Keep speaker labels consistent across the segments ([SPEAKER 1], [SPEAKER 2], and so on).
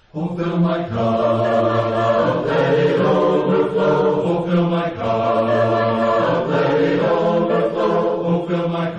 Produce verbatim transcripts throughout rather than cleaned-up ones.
[SPEAKER 1] Oh, fill my cup, let it overflow. Oh, fill my cup, let it overflow. Oh, fill my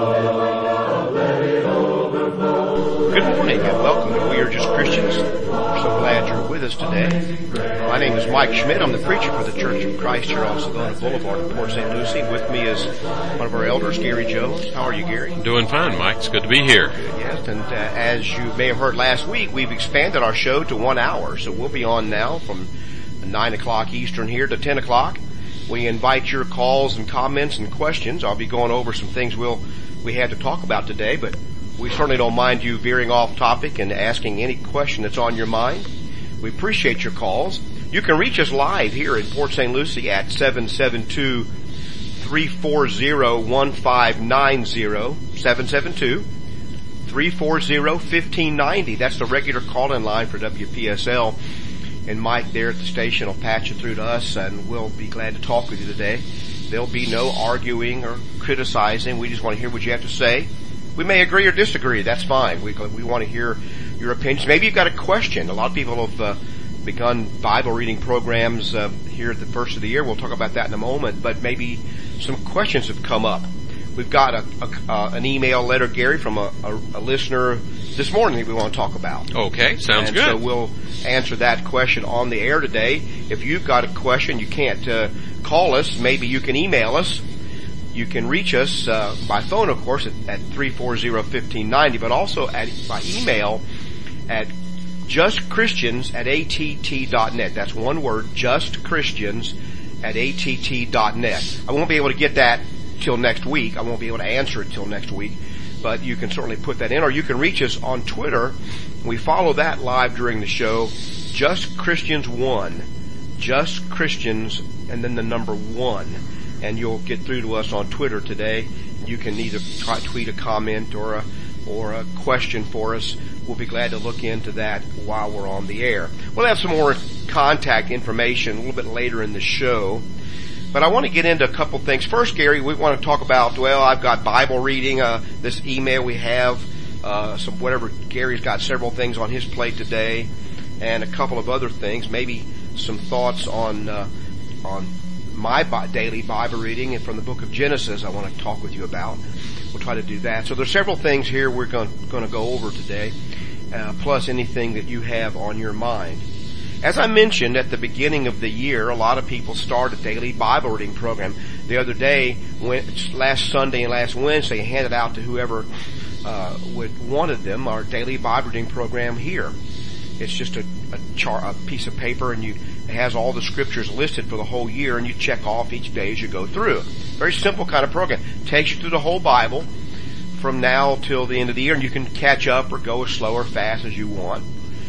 [SPEAKER 1] cup, let it overflow.
[SPEAKER 2] Good morning and welcome to We Are Just Christians. We're so glad you're with us today. My name is Mike Schmidt. I'm the preacher for the Church of Christ here on Savona Boulevard in Port Saint Lucie. With me is one of our elders, Gary Jones. How are you, Gary?
[SPEAKER 3] Doing fine, Mike. It's good to be here.
[SPEAKER 2] Good, yes, and uh, as you may have heard last week, we've expanded our show to one hour. So we'll be on now from nine o'clock Eastern here to ten o'clock. We invite your calls and comments and questions. I'll be going over some things we'll, we had to talk about today, but we certainly don't mind you veering off topic and asking any question that's on your mind. We appreciate your calls. You can reach us live here in Port Saint Lucie at seven seven two, three four zero, one five nine zero, seven seven two, three four zero, one five nine zero. That's the regular call-in line for W P S L. And Mike there at the station will patch you through to us, and we'll be glad to talk with you today. There'll be no arguing or criticizing. We just want to hear what you have to say. We may agree or disagree. That's fine. We we want to hear your opinions. Maybe you've got a question. A lot of people have uh, begun Bible reading programs uh, here at the first of the year. We'll talk about that in a moment. But maybe some questions have come up. We've got a, a uh, an email letter, Gary, from a, a, a listener this morning that we want to talk about.
[SPEAKER 3] Okay, sounds
[SPEAKER 2] and
[SPEAKER 3] good.
[SPEAKER 2] So we'll answer that question on the air today. If you've got a question, you can't uh, call us. Maybe you can email us. You can reach us uh, by phone, of course, at, at three four zero, one five nine zero, but also at, by email at justchristians at A T T dot net. That's one word, justchristians at A T T dot net. I won't be able to get that till next week. I won't be able to answer it till next week, but you can certainly put that in, or you can reach us on Twitter. We follow that live during the show, Just Christians one, Just Christians, and then the number one. And you'll get through to us on Twitter today. You can either try, tweet a comment or a, or a question for us. We'll be glad to look into that while we're on the air. We'll have some more contact information a little bit later in the show. But I want to get into a couple things. First, Gary, we want to talk about, well, I've got Bible reading, uh, this email we have, uh, some whatever. Gary's got several things on his plate today, and a couple of other things. Maybe some thoughts on, uh, on my daily Bible reading and from the book of Genesis I want to talk with you about. We'll try to do that. So there's several things here we're going, going to go over today, uh, plus anything that you have on your mind. As I mentioned at the beginning of the year, a lot of people start a daily Bible reading program. The other day, when, last Sunday and last Wednesday, handed out to whoever uh, would wanted them our daily Bible reading program here. It's just a, a, char, a piece of paper, and you it has all the scriptures listed for the whole year, and you check off each day as you go through. Very simple kind of program. Takes you through the whole Bible from now till the end of the year, and you can catch up or go as slow or fast as you want.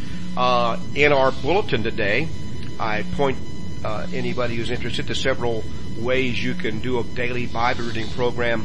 [SPEAKER 2] Uh, in our bulletin today, I point uh, anybody who's interested to several ways you can do a daily Bible reading program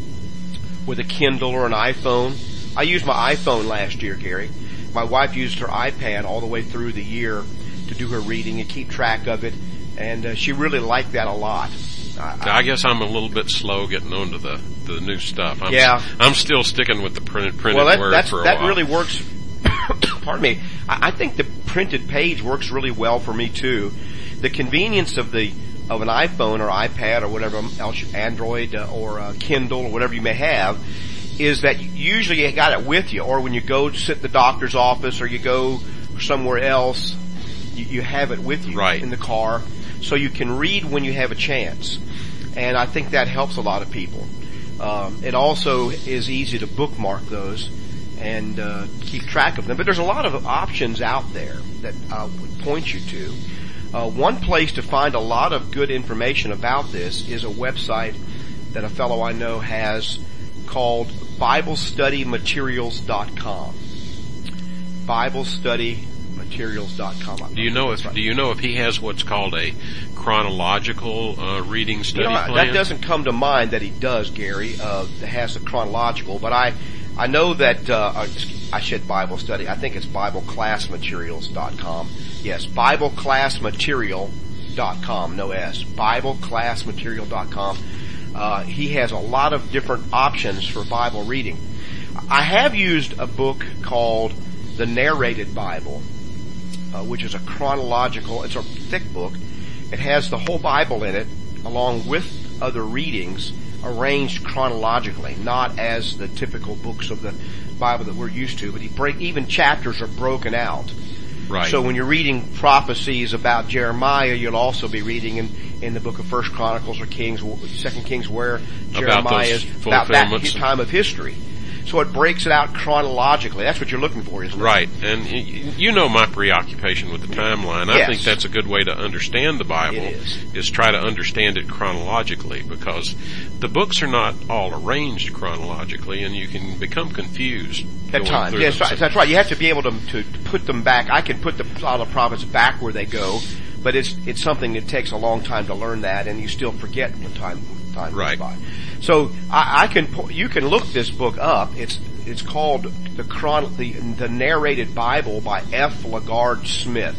[SPEAKER 2] with a Kindle or an iPhone. I used my iPhone last year, Gary. My wife used her iPad all the way through the year to do her reading and keep track of it, and uh, she really liked that a lot. I,
[SPEAKER 3] I guess I'm a little bit slow getting onto the, the new stuff. I'm,
[SPEAKER 2] yeah.
[SPEAKER 3] I'm still sticking with the printed, printed
[SPEAKER 2] well, that,
[SPEAKER 3] word
[SPEAKER 2] that's,
[SPEAKER 3] for a
[SPEAKER 2] that
[SPEAKER 3] while.
[SPEAKER 2] That really works. Pardon me. I, I think the printed page works really well for me too. The convenience of the of an iPhone or iPad or whatever else, Android uh, or uh, Kindle or whatever you may have, is that usually you got it with you, or when you go to sit in the doctor's office or you go somewhere else, you, you have it with you
[SPEAKER 3] right.
[SPEAKER 2] in the car, so you can read when you have a chance. And I think that helps a lot of people. Um, it also is easy to bookmark those and uh, keep track of them. But there's a lot of options out there that I would point you to. Uh, one place to find a lot of good information about this is a website that a fellow I know has called Bible Study Materials dot com. Bible Study Materials dot com.
[SPEAKER 3] Do you know if do you know if he has what's called a chronological uh, reading study
[SPEAKER 2] you know,
[SPEAKER 3] plan?
[SPEAKER 2] That doesn't come to mind that he does, Gary. Uh, that has a chronological, but I I know that uh, I said Bible Study. I think it's Bible Class Materials dot com. Yes, Bible Class Material dot com. No S. Bible Class Material dot com. Uh, he has a lot of different options for Bible reading. I have used a book called The Narrated Bible, uh, which is a chronological, it's a thick book. It has the whole Bible in it, along with other readings, arranged chronologically, not as the typical books of the Bible that we're used to, but he break, even chapters are broken out.
[SPEAKER 3] Right.
[SPEAKER 2] So when you're reading prophecies about Jeremiah, you'll also be reading in, in the book of First Chronicles or Kings, Second Kings, where Jeremiah is about that time of history. So it breaks it out chronologically. That's what you're looking for, isn't it?
[SPEAKER 3] Right. And you know my preoccupation with the timeline. I
[SPEAKER 2] yes.
[SPEAKER 3] think that's a good way to understand the Bible,
[SPEAKER 2] it is.
[SPEAKER 3] is try to understand it chronologically, because the books are not all arranged chronologically, and you can become confused.
[SPEAKER 2] At times, yes, them. That's right. You have to be able to, to put them back. I can put the solid prophets back where they go, but it's it's something that takes a long time to learn that, and you still forget when time time
[SPEAKER 3] right.
[SPEAKER 2] goes by. So I, I can you can look this book up. It's it's called the Chron the the Narrated Bible by F. LaGard Smith.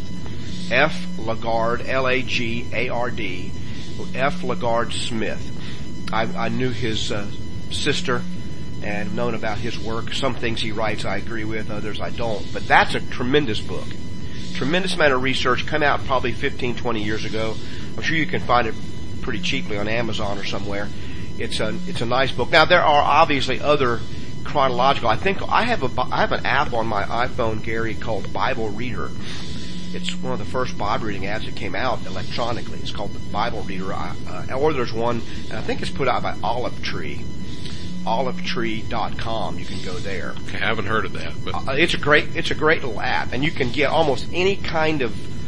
[SPEAKER 2] F. LaGard, L A G A R D, F. LaGard Smith. I, I knew his uh, sister and known about his work. Some things he writes I agree with, others I don't. But that's a tremendous book. Tremendous amount of research, come out probably fifteen, twenty years ago. I'm sure you can find it pretty cheaply on Amazon or somewhere. It's a, it's a nice book. Now there are obviously other chronological. I think I have a, I have an app on my iPhone, Gary, called Bible Reader. It's one of the first Bible reading apps that came out electronically. It's called the Bible Reader. Uh, or there's one, and I think it's put out by Olive Tree. olive tree dot com. You can go there.
[SPEAKER 3] Okay, I haven't heard of that, but
[SPEAKER 2] uh, it's a great it's a great little app, and you can get almost any kind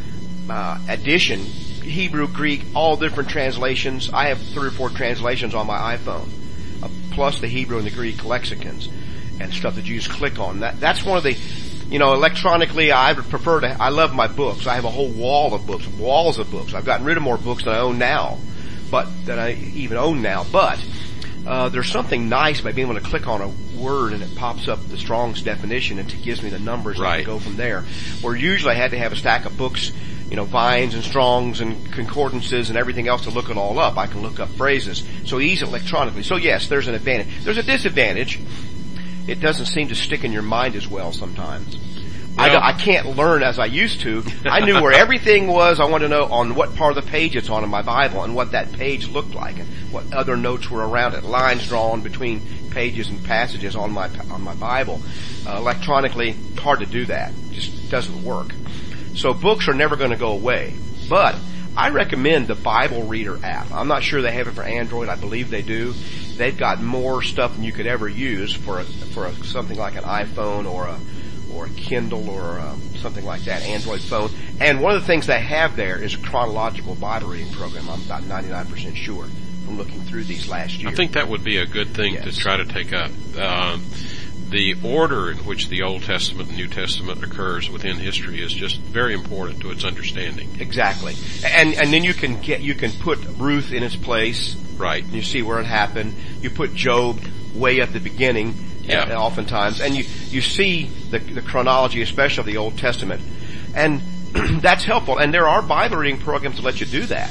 [SPEAKER 2] of uh, edition, Hebrew, Greek, all different translations. I have three or four translations on my iPhone, uh, plus the Hebrew and the Greek lexicons and stuff that you just click on. That that's one of the, you know, electronically. I would prefer to. I love my books. I have a whole wall of books, walls of books. I've gotten rid of more books than I own now, but than I even own now, but. Uh, there's something nice by being able to click on a word and it pops up the Strong's definition and it gives me the numbers
[SPEAKER 3] right.
[SPEAKER 2] and I can go from there. Where usually I had to have a stack of books, you know, Vines and Strong's and concordances and everything else to look it all up. I can look up phrases so easy electronically. So yes, there's an advantage. There's a disadvantage. It doesn't seem to stick in your mind as well sometimes. I, don't, I can't learn as I used to. I knew where everything was. I wanted to know on what part of the page it's on in my Bible and what that page looked like and what other notes were around it. Lines drawn between pages and passages on my on my Bible. Uh, electronically, hard to do that. It just doesn't work. So books are never going to go away. But I recommend the Bible Reader app. I'm not sure they have it for Android. I believe they do. They've got more stuff than you could ever use for a, for a, something like an iPhone or a or a Kindle or uh, something like that, Android phone. And one of the things they have there is a chronological Bible reading program. I'm about ninety-nine percent sure from looking through these last year.
[SPEAKER 3] I think that would be a good thing
[SPEAKER 2] yes.
[SPEAKER 3] to try to take up. Uh, the order in which the Old Testament and New Testament occurs within history is just very important to its understanding.
[SPEAKER 2] Exactly. And and then you can get you can put Ruth in its place.
[SPEAKER 3] Right.
[SPEAKER 2] You see where it happened. You put Job way at the beginning.
[SPEAKER 3] Yeah.
[SPEAKER 2] Oftentimes, and you you see the, the chronology, especially of the Old Testament, and that's helpful. And there are Bible reading programs to let you do that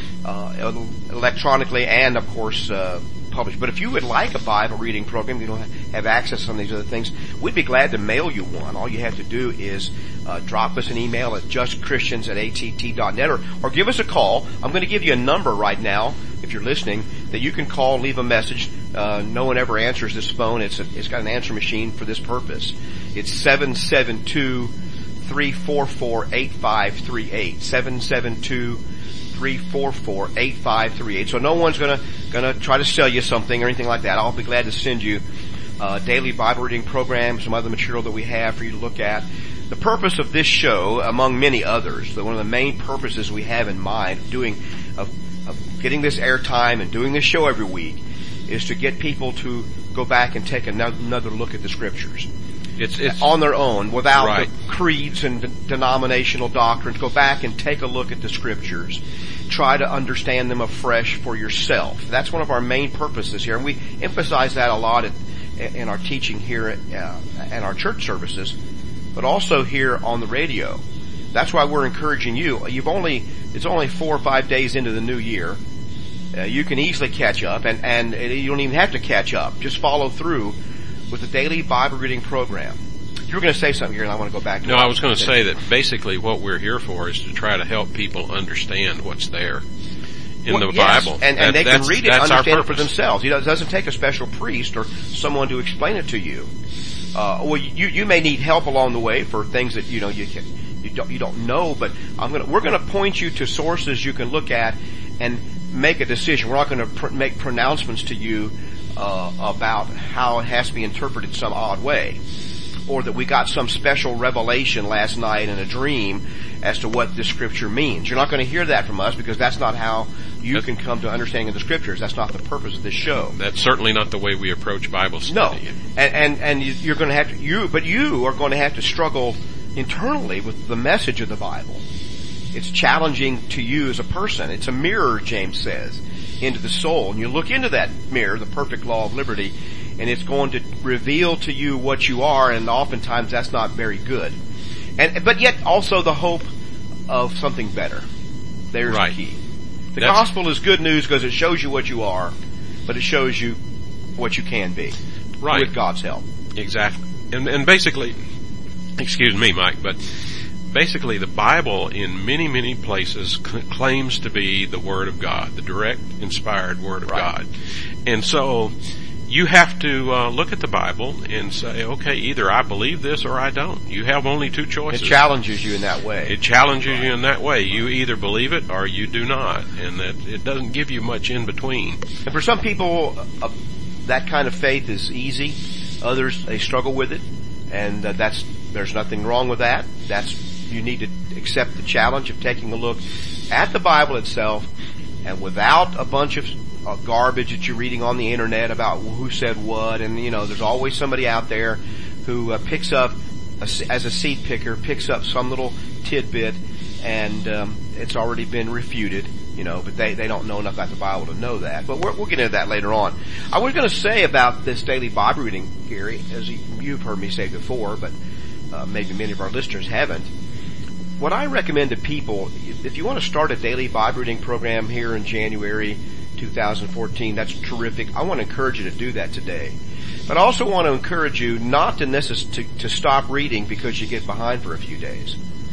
[SPEAKER 2] uh, electronically, and of course uh, published. But if you would like a Bible reading program, you don't have access to some of these other things, we'd be glad to mail you one. All you have to do is uh, drop us an email at just christians at a t t dot net or, or give us a call. I'm going to give you a number right now, if you're listening, that you can call, leave a message. Uh, no one ever answers this phone. It's a, it's got an answer machine for this purpose. It's seven seven two, three four four, eight five three eight. seven seven two, three four four, eight five three eight. So no one's gonna, gonna try to sell you something or anything like that. I'll be glad to send you a daily Bible reading program, some other material that we have for you to look at. The purpose of this show, among many others, one of the main purposes we have in mind of doing, of, of getting this airtime and doing this show every week, is to get people to go back and take another look at the Scriptures.
[SPEAKER 3] It's, it's
[SPEAKER 2] on their own, without
[SPEAKER 3] right.
[SPEAKER 2] the creeds and de- denominational doctrines. Go back and take a look at the Scriptures. Try to understand them afresh for yourself. That's one of our main purposes here, and we emphasize that a lot at, in our teaching here at, uh, at our church services, but also here on the radio. That's why we're encouraging you. You've only it's only four or five days into the new year. Uh, you can easily catch up, and, and you don't even have to catch up. Just follow through with the daily Bible reading program. You were going to say something here, and I want to go back to
[SPEAKER 3] No,
[SPEAKER 2] what
[SPEAKER 3] I was going to
[SPEAKER 2] saying.
[SPEAKER 3] say that basically what we're here for is to try to help people understand what's there in
[SPEAKER 2] Well,
[SPEAKER 3] the
[SPEAKER 2] yes,
[SPEAKER 3] Bible.
[SPEAKER 2] and, and
[SPEAKER 3] That-
[SPEAKER 2] they can
[SPEAKER 3] that's-
[SPEAKER 2] read it,
[SPEAKER 3] that's our
[SPEAKER 2] understand it for
[SPEAKER 3] purpose.
[SPEAKER 2] themselves. You know, it doesn't take a special priest or someone to explain it to you. Uh, well, you you may need help along the way for things that you know you can, you don't you don't know. But I'm gonna we're going to point you to sources you can look at and make a decision. We're not going to pr- make pronouncements to you uh, about how it has to be interpreted some odd way, or that we got some special revelation last night in a dream as to what this scripture means. You're not going to hear that from us because that's not how you can come to understanding of the scriptures. That's not the purpose of this show.
[SPEAKER 3] That's certainly not the way we approach Bible
[SPEAKER 2] No,
[SPEAKER 3] study.
[SPEAKER 2] and and and you're going to have to you, but you are going to have to struggle internally with the message of the Bible. It's challenging to you as a person. It's a mirror, James says, into the soul, and you look into that mirror, the perfect law of liberty, and it's going to reveal to you what you are, and oftentimes that's not very good. And but yet also the hope of something better. There's
[SPEAKER 3] Right.
[SPEAKER 2] the key. The
[SPEAKER 3] That's-
[SPEAKER 2] gospel is good news because it shows you what you are, but it shows you what you can be.
[SPEAKER 3] Right.
[SPEAKER 2] With God's help.
[SPEAKER 3] Exactly. And, and basically, excuse me, Mike, but basically the Bible in many, many places cl- claims to be the Word of God, the direct, inspired Word of
[SPEAKER 2] Right.
[SPEAKER 3] God. And so you have to uh, look at the Bible and say, okay, either I believe this or I don't. You have only two
[SPEAKER 2] It
[SPEAKER 3] choices.
[SPEAKER 2] challenges you in that way.
[SPEAKER 3] It challenges you in that way. You either believe it or you do not. And that it doesn't give you much in between.
[SPEAKER 2] And for some people, uh, that kind of faith is easy. Others, they struggle with it. And uh, that's, there's nothing wrong with that. That's, you need to accept the challenge of taking a look at the Bible itself, and without a bunch of uh, garbage that you're reading on the internet about who said what. And you know, there's always somebody out there who uh, picks up, a, as a seed picker, picks up some little tidbit, and um, it's already been refuted. You know, but they, they don't know enough about the Bible to know that. But we're, we'll get into that later on. I was going to say about this daily Bible reading, Gary, as you've heard me say before, but uh, maybe many of our listeners haven't. What I recommend to people, if you want to start a daily Bible reading program here in January two thousand fourteen, that's terrific. I want to encourage you to do that today. But I also want to encourage you not to, necess- to, to stop reading because you get behind for a few days.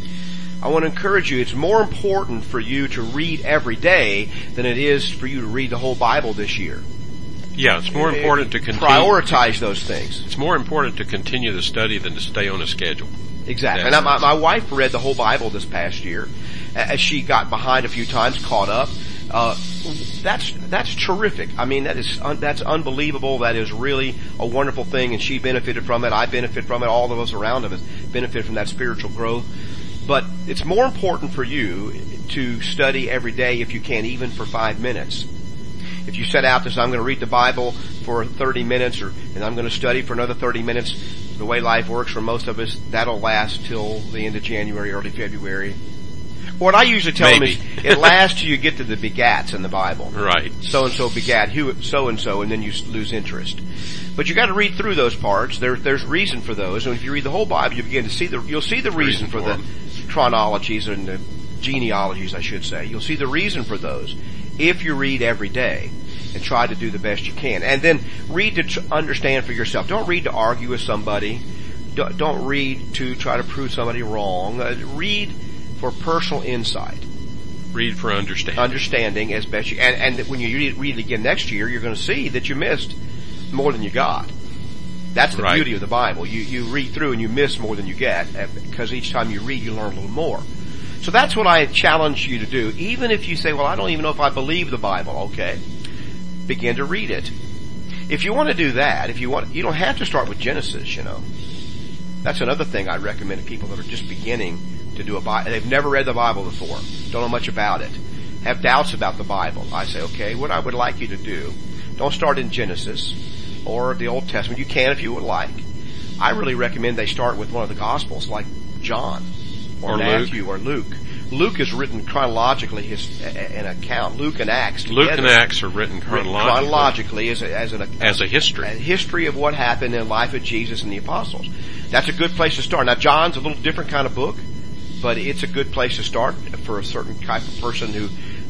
[SPEAKER 2] I want to encourage you, it's more important for you to read every day than it is for you to read the whole Bible this year.
[SPEAKER 3] Yeah, it's more important to continue.
[SPEAKER 2] Prioritize those things.
[SPEAKER 3] It's more important to continue the study than to stay on a schedule.
[SPEAKER 2] Exactly.
[SPEAKER 3] That's
[SPEAKER 2] And my, my wife read the whole Bible this past year. As she got behind a few times, caught up. Uh, that's, that's terrific. I mean, that is, un, that's unbelievable. That is really a wonderful thing, and she benefited from it. I benefit from it. All of us around us benefit from that spiritual growth. But it's more important for you to study every day if you can, even for five minutes. If you set out to say, I'm going to read the Bible for thirty minutes, or and I'm going to study for another thirty minutes, the way life works for most of us, that'll last till the end of January, early February. What I usually tell
[SPEAKER 3] Maybe.
[SPEAKER 2] them is, it lasts till you get to the begats in the Bible.
[SPEAKER 3] Right.
[SPEAKER 2] So-and-so begat who, so-and-so, and then you lose interest. But you got to read through those parts. There, there's reason for those. And if you read the whole Bible, you begin to see the, you'll see the reason,
[SPEAKER 3] Reason
[SPEAKER 2] for
[SPEAKER 3] for
[SPEAKER 2] the
[SPEAKER 3] them.
[SPEAKER 2] chronologies and the genealogies, I should say. You'll see the reason for those if you read every day and try to do the best you can. And then read to tr- understand for yourself. Don't read to argue with somebody. Don't, don't read to try to prove somebody wrong. Uh, read for personal insight.
[SPEAKER 3] Read for understanding.
[SPEAKER 2] Understanding as best you, and, and when you read, read it again next year, you're going to see that you missed more than you got. That's the
[SPEAKER 3] Right.
[SPEAKER 2] beauty of the Bible. You, you read through and you miss more than you get, because each time you read, you learn a little more. So that's what I challenge you to do. Even if you say, well, I don't even know if I believe the Bible, okay. Begin to read it. If you want to do that, if you want, you don't have to start with Genesis, you know. That's another thing I recommend to people that are just beginning to do a Bible. They've never read the Bible before. Don't know much about it. Have doubts about the Bible. I say, okay, what I would like you to do, don't start in Genesis or the Old Testament. You can if you would like. I really recommend they start with one of the Gospels, like John or,
[SPEAKER 3] Or
[SPEAKER 2] Matthew or Luke. Luke is written chronologically, his an account. Luke and Acts together.
[SPEAKER 3] Luke and Acts are written
[SPEAKER 2] written
[SPEAKER 3] chronologically,
[SPEAKER 2] chronologically as, a, as, an,
[SPEAKER 3] as a history.
[SPEAKER 2] a history of what happened in the life of Jesus and the apostles. That's a good place to start. Now, John's a little different kind of book, but it's a good place to start for a certain type of person who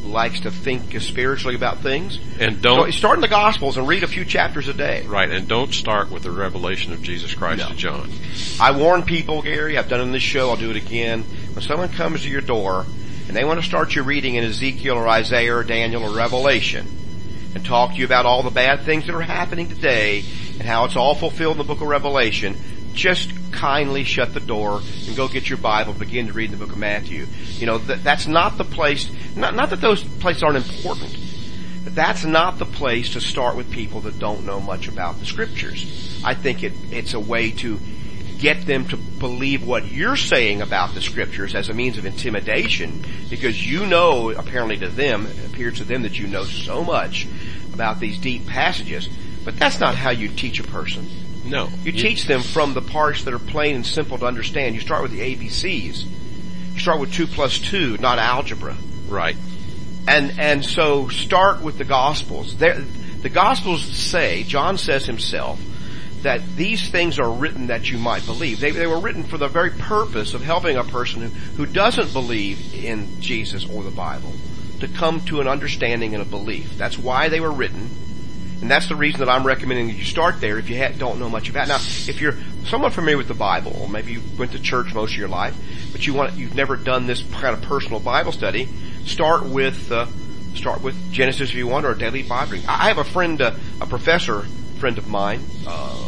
[SPEAKER 2] likes to think spiritually about things.
[SPEAKER 3] And don't
[SPEAKER 2] so start in the Gospels and read a few chapters a day.
[SPEAKER 3] Right, and don't start with the revelation of Jesus Christ
[SPEAKER 2] No.
[SPEAKER 3] to John.
[SPEAKER 2] I warn people, Gary, I've done it in this show, I'll do it again. When someone comes to your door and they want to start your reading in Ezekiel or Isaiah or Daniel or Revelation and talk to you about all the bad things that are happening today and how it's all fulfilled in the book of Revelation, just kindly shut the door and go get your Bible, begin to read the book of Matthew. You know, that, that's not the place, not, not that those places aren't important, but that's not the place to start with people that don't know much about the Scriptures. I think it, it's a way to get them to believe what you're saying about the Scriptures as a means of intimidation, because you know, apparently to them, it appears to them that you know so much about these deep passages, but that's not how you teach a person.
[SPEAKER 3] No.
[SPEAKER 2] You teach them from the parts that are plain and simple to understand. You start with the A B Cs. You start with two plus two, not algebra.
[SPEAKER 3] Right.
[SPEAKER 2] And and so start with the Gospels. They're, the Gospels say, John says himself, that these things are written that you might believe. They, they were written for the very purpose of helping a person who, who doesn't believe in Jesus or the Bible to come to an understanding and a belief. That's why they were written. And that's the reason that I'm recommending that you start there if you ha- don't know much about it. Now, if you're somewhat familiar with the Bible, or maybe you went to church most of your life, but you want, you've never done this kind of personal Bible study, start with, uh, start with Genesis if you want, or a daily Bible reading. I have a friend, uh, a professor friend of mine, uh,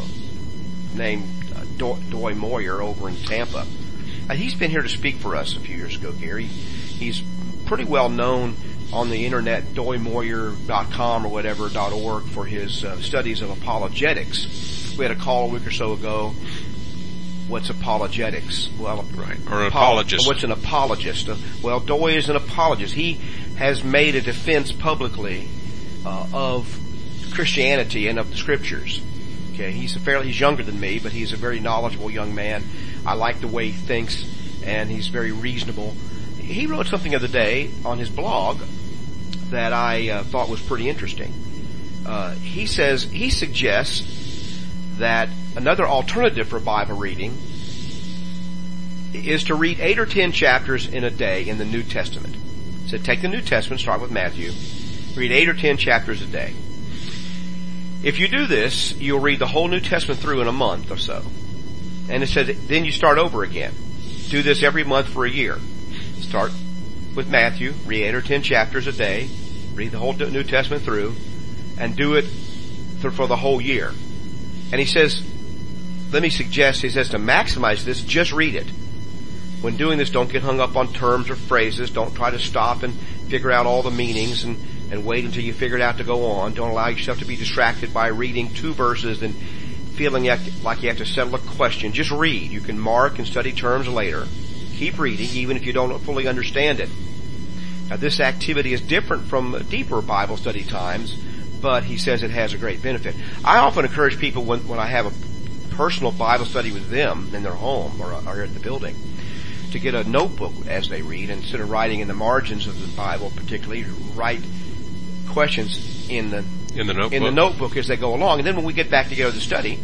[SPEAKER 2] named uh, Do- Doy Moyer over in Tampa. Uh, he's been here to speak for us a few years ago, Gary. He's pretty well known on the internet, doy moyer dot com or whatever, .org, for his uh, studies of apologetics. We had a call a week or so ago. What's apologetics? Well,
[SPEAKER 3] right. Or an apologist.
[SPEAKER 2] What's an apologist? Uh, well, Doy is an apologist. He has made a defense publicly uh, of Christianity and of the Scriptures. Okay, he's a fairly, he's younger than me, but he's a very knowledgeable young man. I like the way he thinks, and he's very reasonable. He wrote something the other day on his blog that I uh, thought was pretty interesting. Uh, he says, he suggests that another alternative for Bible reading is to read eight or ten chapters in a day in the New Testament. He said, take the New Testament, start with Matthew, read eight or ten chapters a day. If you do this, you'll read the whole New Testament through in a month or so. And it says, then you start over again. Do this every month for a year. Start with Matthew, read eight or ten chapters a day, read the whole New Testament through, and do it for the whole year. And he says, let me suggest, he says to maximize this, just read it. When doing this, don't get hung up on terms or phrases. Don't try to stop and figure out all the meanings and, and wait until you figure it out to go on. Don't allow yourself to be distracted by reading two verses and feeling like you have to settle a question. Just read. You can mark and study terms later. Keep reading, even if you don't fully understand it. Now, this activity is different from deeper Bible study times, but he says it has a great benefit. I often encourage people when, when I have a personal Bible study with them in their home or, or at the building to get a notebook as they read, and instead of writing in the margins of the Bible particularly, write questions in the
[SPEAKER 3] in the notebook,
[SPEAKER 2] in the notebook as they go along. And then when we get back together to study,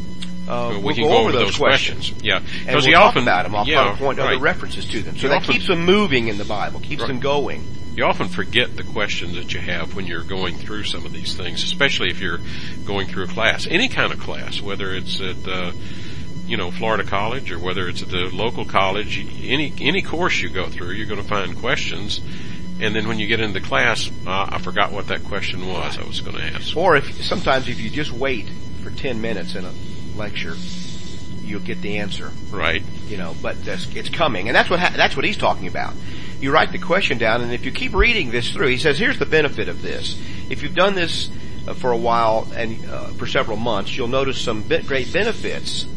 [SPEAKER 2] Uh,
[SPEAKER 3] we
[SPEAKER 2] we'll
[SPEAKER 3] can
[SPEAKER 2] go,
[SPEAKER 3] go
[SPEAKER 2] over
[SPEAKER 3] over
[SPEAKER 2] those,
[SPEAKER 3] those
[SPEAKER 2] questions.
[SPEAKER 3] questions. Yeah,
[SPEAKER 2] and
[SPEAKER 3] because
[SPEAKER 2] we'll
[SPEAKER 3] he
[SPEAKER 2] talk
[SPEAKER 3] often
[SPEAKER 2] about them. I'll
[SPEAKER 3] yeah,
[SPEAKER 2] try to point
[SPEAKER 3] right.
[SPEAKER 2] other references to them. So
[SPEAKER 3] You
[SPEAKER 2] that
[SPEAKER 3] often-
[SPEAKER 2] keeps them moving in the Bible, keeps
[SPEAKER 3] Right.
[SPEAKER 2] them going.
[SPEAKER 3] You often forget the questions that you have when you're going through some of these things, especially if you're going through a class, any kind of class, whether it's at, uh, you know, Florida College or whether it's at the local college, any, any course you go through, you're going to find questions. And then when you get into the class, uh, I forgot what that question was I was going to ask.
[SPEAKER 2] Or if sometimes if you just wait for ten minutes in a lecture, you'll get the answer.
[SPEAKER 3] Right.
[SPEAKER 2] You know, but that's, it's coming, and that's what ha- that's what he's talking about. You write the question down, and if you keep reading this through, he says, here's the benefit of this. If you've done this uh, for a while and uh, for several months, you'll notice some be- great benefits.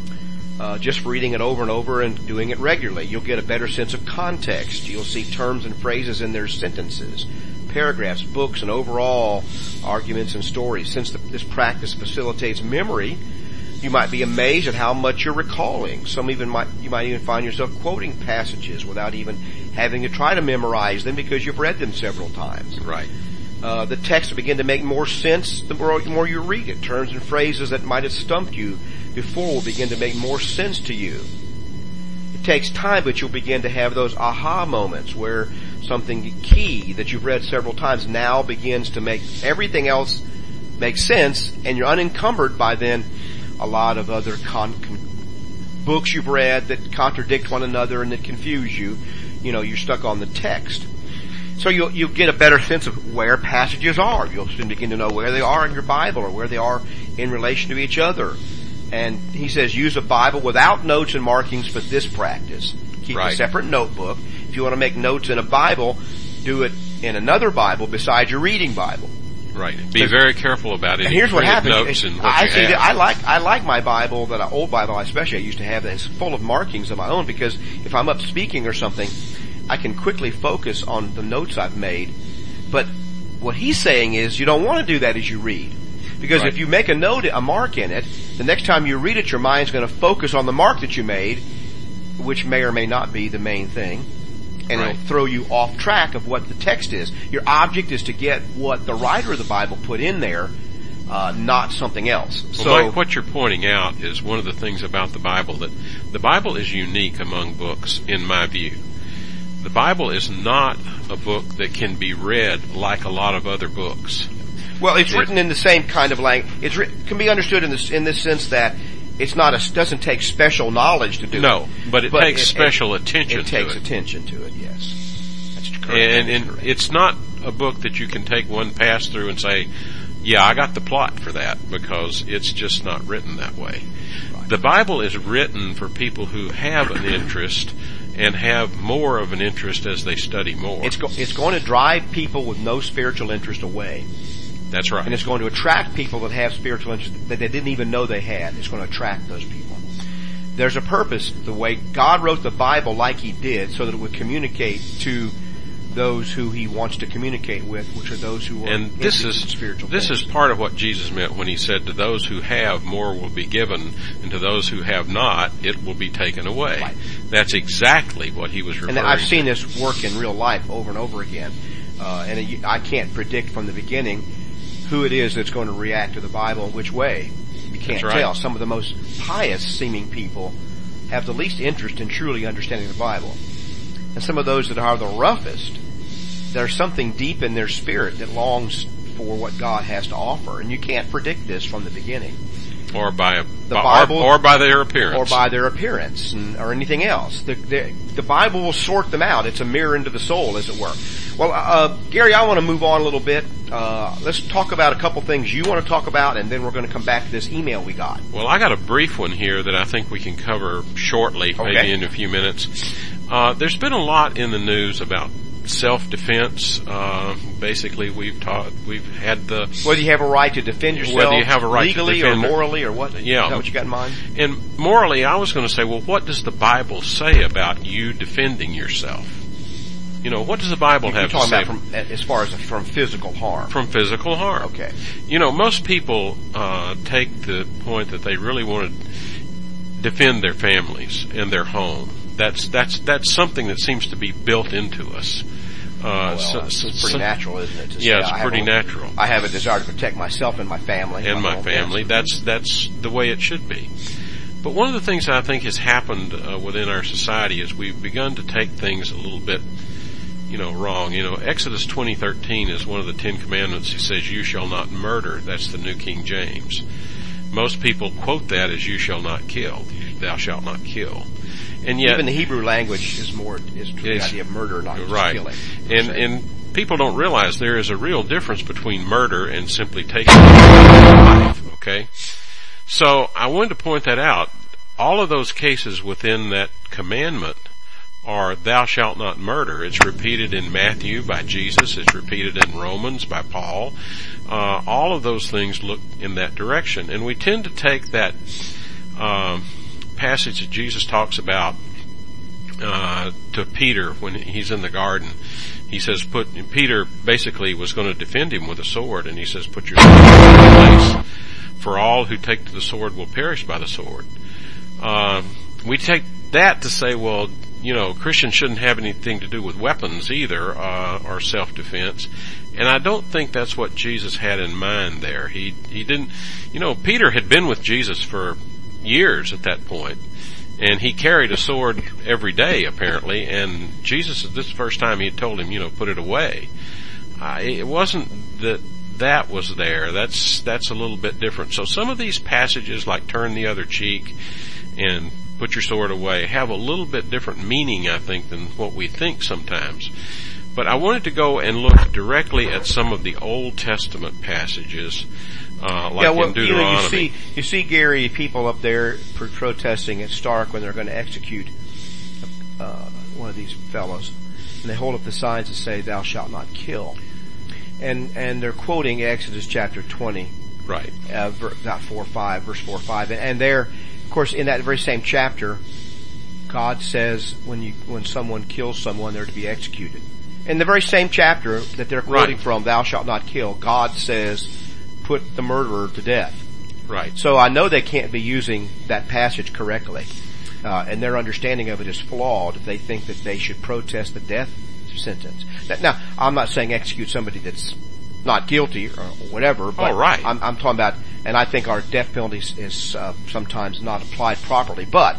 [SPEAKER 2] Uh, just reading it over and over and doing it regularly, you'll get a better sense of context. You'll see terms and phrases in their sentences, paragraphs, books, and overall arguments and stories. Since the, this practice facilitates memory, you might be amazed at how much you're recalling. Some even might, you might even find yourself quoting passages without even having to try to memorize them because you've read them several times.
[SPEAKER 3] Right.
[SPEAKER 2] Uh, the text will begin to make more sense the more, the more you read it. Terms and phrases that might have stumped you before will begin to make more sense to you. It takes time, but you'll begin to have those aha moments where something key that you've read several times now begins to make everything else make sense, and you're unencumbered by then a lot of other con- con- books you've read that contradict one another and that confuse you. You know, you're stuck on the text. So you'll, you'll get a better sense of where passages are. You'll soon begin to know where they are in your Bible or where they are in relation to each other. And he says use a Bible without notes and markings, but this practice. Keep
[SPEAKER 3] Right.
[SPEAKER 2] a separate notebook. If you want to make notes in a Bible, do it in another Bible besides your reading Bible.
[SPEAKER 3] Right. Be very careful about it.
[SPEAKER 2] And here's what happens.
[SPEAKER 3] Notes and what
[SPEAKER 2] I
[SPEAKER 3] you
[SPEAKER 2] see.
[SPEAKER 3] have.
[SPEAKER 2] That I like I like my Bible, that I, old Bible especially I used to have, that is full of markings of my own, because if I'm up speaking or something, I can quickly focus on the notes I've made. But what he's saying is you don't want to do that as you read. Because
[SPEAKER 3] Right.
[SPEAKER 2] if you make a note, a mark in it, the next time you read it, your mind's going to focus on the mark that you made, which may or may not be the main thing. And
[SPEAKER 3] Right.
[SPEAKER 2] it'll throw you off track of what the text is. Your object is to get what the writer of the Bible put in there, uh, not something else.
[SPEAKER 3] Well,
[SPEAKER 2] So,
[SPEAKER 3] Mike, what you're pointing out is one of the things about the Bible, that the Bible is unique among books, in my view. The Bible is not a book that can be read like a lot of other books.
[SPEAKER 2] well, it's written in the same kind of language. It's writ- can be understood in this in this sense that it's not a doesn't take special knowledge to do it.
[SPEAKER 3] No, but it
[SPEAKER 2] But
[SPEAKER 3] takes
[SPEAKER 2] it-
[SPEAKER 3] special
[SPEAKER 2] it,
[SPEAKER 3] attention
[SPEAKER 2] It
[SPEAKER 3] to
[SPEAKER 2] takes
[SPEAKER 3] it.
[SPEAKER 2] attention to it. Yes, that's correct.
[SPEAKER 3] And,
[SPEAKER 2] That's
[SPEAKER 3] and
[SPEAKER 2] correct.
[SPEAKER 3] it's not a book that you can take one pass through and say, yeah, I got the plot for that, because it's just not written that way.
[SPEAKER 2] Right.
[SPEAKER 3] The Bible is written for people who have an interest and have more of an interest as they study more.
[SPEAKER 2] It's go, it's going to drive people with no spiritual interest away,
[SPEAKER 3] That's right.
[SPEAKER 2] and it's going to attract people that have spiritual interest that they didn't even know they had. It's going to attract those people. There's a purpose, the way God wrote the Bible like He did, so that it would communicate to those who He wants to communicate with, which are those who are
[SPEAKER 3] And this
[SPEAKER 2] interested
[SPEAKER 3] is
[SPEAKER 2] in spiritual
[SPEAKER 3] this
[SPEAKER 2] things.
[SPEAKER 3] is part of what Jesus meant when He said, to those who have, more will be given, and to those who have not, it will be taken away.
[SPEAKER 2] Right.
[SPEAKER 3] That's exactly what He was referring
[SPEAKER 2] And I've seen
[SPEAKER 3] to.
[SPEAKER 2] this work in real life over and over again. Uh, and it, I can't predict from the beginning who it is that's going to react to the Bible and which way. You can't
[SPEAKER 3] That's right.
[SPEAKER 2] tell. Some of the most pious seeming people have the least interest in truly understanding the Bible. And some of those that are the roughest, there's something deep in their spirit that longs for what God has to offer. And you can't predict this from the beginning.
[SPEAKER 3] Or by a,
[SPEAKER 2] The
[SPEAKER 3] by,
[SPEAKER 2] Bible-
[SPEAKER 3] or, or by their appearance.
[SPEAKER 2] Or by their appearance, and, or anything else. The, the, the Bible will sort them out. It's a mirror into the soul, as it were. Well, uh, Gary, I want to move on a little bit. Uh, let's talk about a couple things you want to talk about, and then we're going to come back to this email we got.
[SPEAKER 3] Well, I got a brief one here that I think we can cover shortly,
[SPEAKER 2] Okay.
[SPEAKER 3] maybe in a few minutes. Uh, there's been a lot in the news about self-defense. Uh, basically, we've taught, we've had the,
[SPEAKER 2] Whether you have a right to defend yourself
[SPEAKER 3] Whether you have a right to
[SPEAKER 2] legally
[SPEAKER 3] defend
[SPEAKER 2] or
[SPEAKER 3] it.
[SPEAKER 2] morally, or what?
[SPEAKER 3] Yeah.
[SPEAKER 2] Is that what you got in mind?
[SPEAKER 3] and morally, I was going to say, well, what does the Bible say about you defending yourself? You know, what does the Bible
[SPEAKER 2] You're
[SPEAKER 3] have to
[SPEAKER 2] talking
[SPEAKER 3] say
[SPEAKER 2] about from, as far as from physical harm.
[SPEAKER 3] from physical harm?
[SPEAKER 2] Okay.
[SPEAKER 3] You know, most people uh, take the point that they really want to defend their families and their home. That's that's that's something that seems to be built into us. Uh,
[SPEAKER 2] Well,
[SPEAKER 3] so-
[SPEAKER 2] it's
[SPEAKER 3] so-
[SPEAKER 2] pretty
[SPEAKER 3] so-
[SPEAKER 2] natural, isn't it? to say,
[SPEAKER 3] Yeah, it's
[SPEAKER 2] I have
[SPEAKER 3] pretty
[SPEAKER 2] a-
[SPEAKER 3] natural.
[SPEAKER 2] I have a desire to protect myself and my family.
[SPEAKER 3] And my
[SPEAKER 2] own
[SPEAKER 3] family. That's that's the way it should be. But one of the things that I think has happened uh, within our society is we've begun to take things a little bit, you know, wrong. You know, Exodus twenty thirteen is one of the Ten Commandments. It says, "You shall not murder." That's the New King James. Most people quote that as "You shall not kill." Thou shalt not kill. And yet,
[SPEAKER 2] Even the Hebrew language is more is the
[SPEAKER 3] It's-
[SPEAKER 2] idea of murder, not just
[SPEAKER 3] right.
[SPEAKER 2] killing.
[SPEAKER 3] And
[SPEAKER 2] So-
[SPEAKER 3] and people don't realize there is a real difference between murder and simply taking life. Okay, so I wanted to point that out. All of those cases within that commandment are "Thou shalt not murder." It's repeated in Matthew by Jesus. It's repeated in Romans by Paul. Uh, all of those things look in that direction, and we tend to take that um, passage that Jesus talks about uh, to Peter when he's in the garden. He says, "Put." Peter basically was going to defend him with a sword, and he says, "Put your sword in its place, for all who take to the sword will perish by the sword." Uh, we take that to say, well, you know, Christians shouldn't have anything to do with weapons either, uh, or self-defense. And I don't think that's what Jesus had in mind there. He he didn't, you know, Peter had been with Jesus for years at that point, And he carried a sword every day, apparently, and Jesus, this is the first time he had told him, you know, put it away. Uh, it wasn't that that was there. That's, that's a little bit different. So some of these passages, like turn the other cheek and put your sword away, have a little bit different meaning, I think, than what we think sometimes. But I wanted to go and look directly at some of the Old Testament passages, uh, like
[SPEAKER 2] yeah, well,
[SPEAKER 3] in Deuteronomy.
[SPEAKER 2] You know, you see, you see, Gary, people up there pro- protesting at Stark when they're going to execute uh, one of these fellows, and they hold up the signs that say, "Thou shalt not kill," and and they're quoting Exodus chapter twenty,
[SPEAKER 3] right?
[SPEAKER 2] Uh, ver- not four five, verse four five, and, and there, of course, in that very same chapter, God says when you when someone kills someone, they're to be executed. In the very same chapter that they're quoting
[SPEAKER 3] right.
[SPEAKER 2] from, "Thou shalt not kill," God says, "Put the murderer to death."
[SPEAKER 3] Right.
[SPEAKER 2] So I know they can't be using that passage correctly, uh, and their understanding of it is flawed if they think that they should protest the death sentence. Now, I'm not saying execute somebody that's not guilty or whatever, but
[SPEAKER 3] oh, right.
[SPEAKER 2] I'm, I'm talking about, and I think our death penalty is, is uh, sometimes not applied properly, but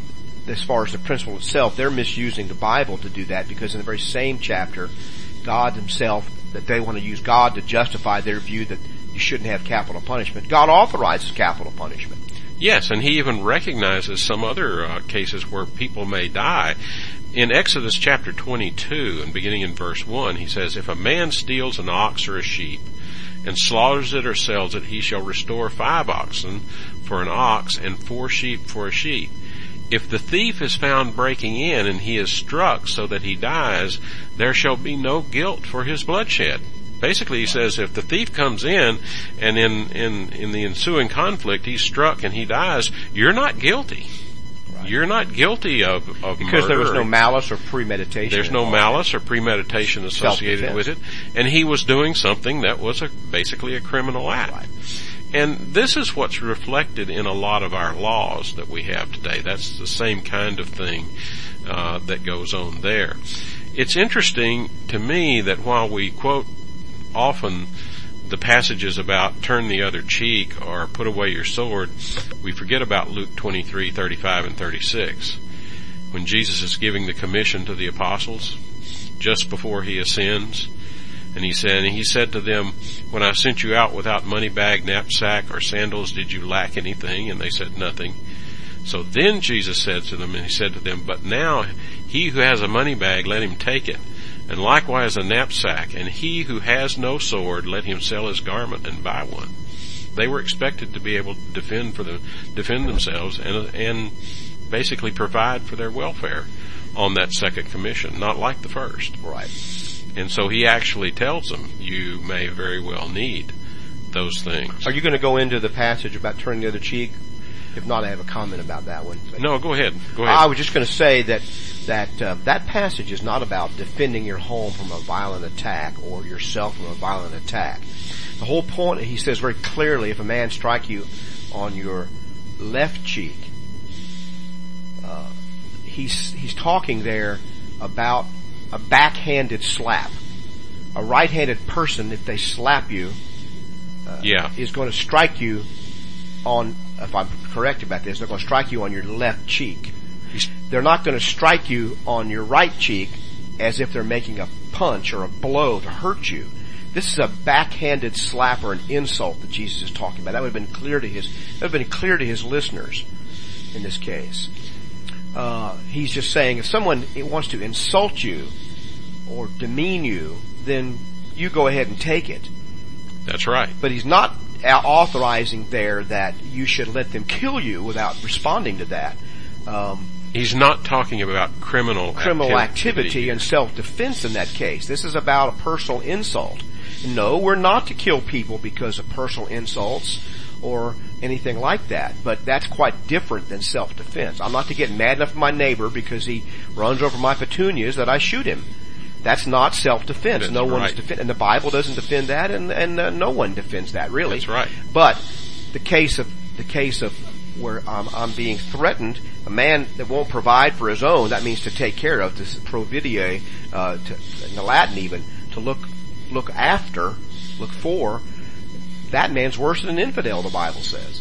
[SPEAKER 2] as far as the principle itself, they're misusing the Bible to do that, because in the very same chapter, God himself, that they want to use God to justify their view that you shouldn't have capital punishment. God authorizes capital punishment.
[SPEAKER 3] Yes, and he even recognizes some other uh, cases where people may die. In Exodus chapter twenty-two, and beginning in verse one, he says, "If a man steals an ox or a sheep, and slaughters it or sells it, he shall restore five oxen for an ox, and four sheep for a sheep. If the thief is found breaking in, and he is struck so that he dies, there shall be no guilt for his bloodshed." Basically, he says if the thief comes in, and in, in, in the ensuing conflict he's struck and he dies, you're not guilty. Right. You're not guilty of, of
[SPEAKER 2] because
[SPEAKER 3] murder.
[SPEAKER 2] there was no malice or premeditation.
[SPEAKER 3] There's no malice or premeditation associated with it. And he was doing something that was a, basically a criminal act.
[SPEAKER 2] Right.
[SPEAKER 3] And this is what's reflected in a lot of our laws that we have today. That's the same kind of thing uh, that goes on there. It's interesting to me that while we quote often the passages about turn the other cheek or put away your sword, we forget about Luke twenty-three, thirty-five, and thirty-six. When Jesus is giving the commission to the apostles just before he ascends, and he said, and he said to them, "When I sent you out without money bag, knapsack, or sandals, did you lack anything?" And they said, "Nothing." So then Jesus said to them, and he said to them, "But now he who has a money bag, let him take it, and likewise a knapsack, and he who has no sword, let him sell his garment and buy one." They were expected to be able to defend for them, defend themselves, and and basically provide for their welfare on that second commission, not like the first.
[SPEAKER 2] Right.
[SPEAKER 3] And so he actually tells them, you may very well need those things.
[SPEAKER 2] Are you going to go into the passage about turning the other cheek? If not, I have a comment about that one.
[SPEAKER 3] No, go ahead. Go ahead.
[SPEAKER 2] I was just going to say that that uh, that passage is not about defending your home from a violent attack or yourself from a violent attack. The whole point, he says very clearly, if a man strike you on your left cheek, uh, he's he's talking there about a backhanded slap. A right-handed person, if they slap you, uh,
[SPEAKER 3] yeah.
[SPEAKER 2] is going to strike you on, if I'm correct about this, they're going to strike you on your left cheek. They're not going to strike you on your right cheek as if they're making a punch or a blow to hurt you. This is a backhanded slap or an insult that Jesus is talking about. That would have been clear to his, that would have been clear to his listeners in this case. Uh, he's just saying if someone wants to insult you or demean you, then you go ahead and take it.
[SPEAKER 3] That's right.
[SPEAKER 2] But he's not authorizing there that you should let them kill you without responding to that. Um,
[SPEAKER 3] he's not talking about criminal
[SPEAKER 2] criminal
[SPEAKER 3] activity,
[SPEAKER 2] activity and self-defense in that case. This is about a personal insult. No, we're not to kill people because of personal insults or anything like that, but that's quite different than self-defense. I'm not to get mad enough at my neighbor because he runs over my petunias that I shoot him. That's not self-defense.
[SPEAKER 3] That's
[SPEAKER 2] no
[SPEAKER 3] right.
[SPEAKER 2] one's defend, and the Bible doesn't defend that, and and uh, no one defends that really.
[SPEAKER 3] That's right.
[SPEAKER 2] But the case of the case of where I'm, I'm being threatened, a man that won't provide for his own, that means to take care of. This is providere, uh, to, in the Latin even, to look look after, look for. That man's worse than an infidel, the Bible says.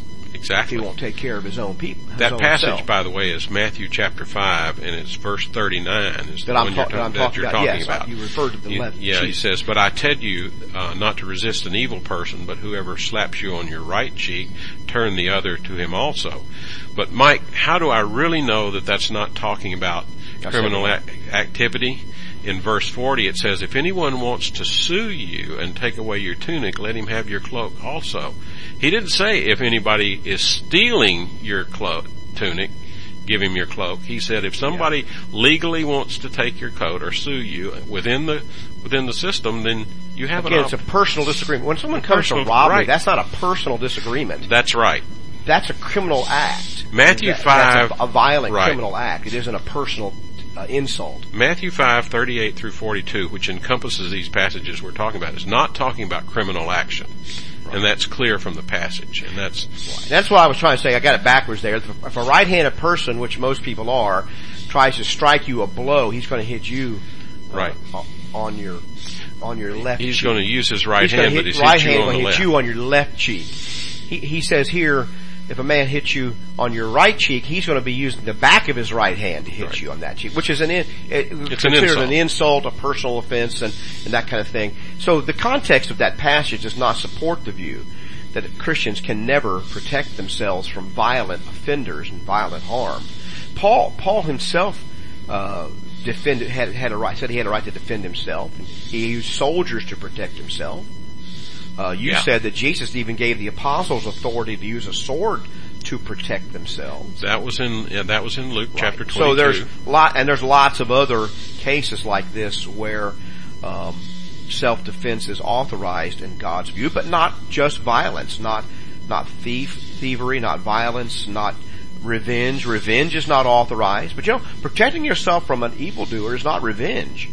[SPEAKER 3] Exactly.
[SPEAKER 2] If he won't take care of his own people. His
[SPEAKER 3] That
[SPEAKER 2] own
[SPEAKER 3] passage,
[SPEAKER 2] self.
[SPEAKER 3] by the way, is Matthew chapter five, and it's verse thirty-nine. Is the
[SPEAKER 2] that I'm,
[SPEAKER 3] one
[SPEAKER 2] ta-
[SPEAKER 3] you're,
[SPEAKER 2] that I'm
[SPEAKER 3] that
[SPEAKER 2] talking
[SPEAKER 3] you're
[SPEAKER 2] about.
[SPEAKER 3] talking
[SPEAKER 2] Yes,
[SPEAKER 3] about.
[SPEAKER 2] you referred to the
[SPEAKER 3] You-
[SPEAKER 2] left
[SPEAKER 3] Yeah,
[SPEAKER 2] cheek.
[SPEAKER 3] he says, "But I tell you uh, not to resist an evil person, but whoever slaps you on your right cheek, turn the other to him also." But Mike, how do I really know that that's not talking about criminal a- activity? In verse forty, it says, "If anyone wants to sue you and take away your tunic, let him have your cloak also." He didn't say if anybody is stealing your cloak, tunic, give him your cloak. He said if somebody yeah. legally wants to take your coat or sue you within the within the system, then you have
[SPEAKER 2] Again,
[SPEAKER 3] an op-
[SPEAKER 2] it's a personal disagreement. When someone comes
[SPEAKER 3] personal,
[SPEAKER 2] to rob me,
[SPEAKER 3] right.
[SPEAKER 2] that's not a personal disagreement.
[SPEAKER 3] That's right.
[SPEAKER 2] That's a criminal act.
[SPEAKER 3] Matthew
[SPEAKER 2] that,
[SPEAKER 3] five,
[SPEAKER 2] that's a, a violent
[SPEAKER 3] right.
[SPEAKER 2] criminal act. It isn't a personal uh, insult.
[SPEAKER 3] Matthew five, thirty-eight through forty-two, which encompasses these passages we're talking about, is not talking about criminal action. Right. And that's clear from the passage. And that's
[SPEAKER 2] right. That's what I was trying to say. I got it backwards there. If a right-handed person, which most people are, tries to strike you a blow, he's going to hit you uh,
[SPEAKER 3] right
[SPEAKER 2] on your on your left
[SPEAKER 3] he's
[SPEAKER 2] cheek.
[SPEAKER 3] going to use his right
[SPEAKER 2] he's
[SPEAKER 3] hand,
[SPEAKER 2] hit,
[SPEAKER 3] but he's
[SPEAKER 2] right
[SPEAKER 3] hit you
[SPEAKER 2] hand
[SPEAKER 3] on
[SPEAKER 2] will
[SPEAKER 3] the
[SPEAKER 2] hit
[SPEAKER 3] left.
[SPEAKER 2] you on your left cheek. He, he says here, if a man hits you on your right cheek, he's going to be using the back of his right hand to hit
[SPEAKER 3] right.
[SPEAKER 2] you on that cheek, which is an in, it,
[SPEAKER 3] it's
[SPEAKER 2] considered
[SPEAKER 3] an insult.
[SPEAKER 2] an insult, a personal offense, and, and that kind of thing. So the context of that passage does not support the view that Christians can never protect themselves from violent offenders and violent harm. Paul, Paul himself, uh, defended, had, had a right, said he had a right to defend himself. He used soldiers to protect himself. Uh, you
[SPEAKER 3] yeah.
[SPEAKER 2] said that Jesus even gave the apostles authority to use a sword to protect themselves.
[SPEAKER 3] That was in, yeah, that was in Luke
[SPEAKER 2] right.
[SPEAKER 3] chapter twenty-two.
[SPEAKER 2] So there's lot, and there's lots of other cases like this where, um, self-defense is authorized in God's view, but not just violence, not, not thief, thievery, not violence, not revenge. Revenge is not authorized. But you know, protecting yourself from an evildoer is not revenge.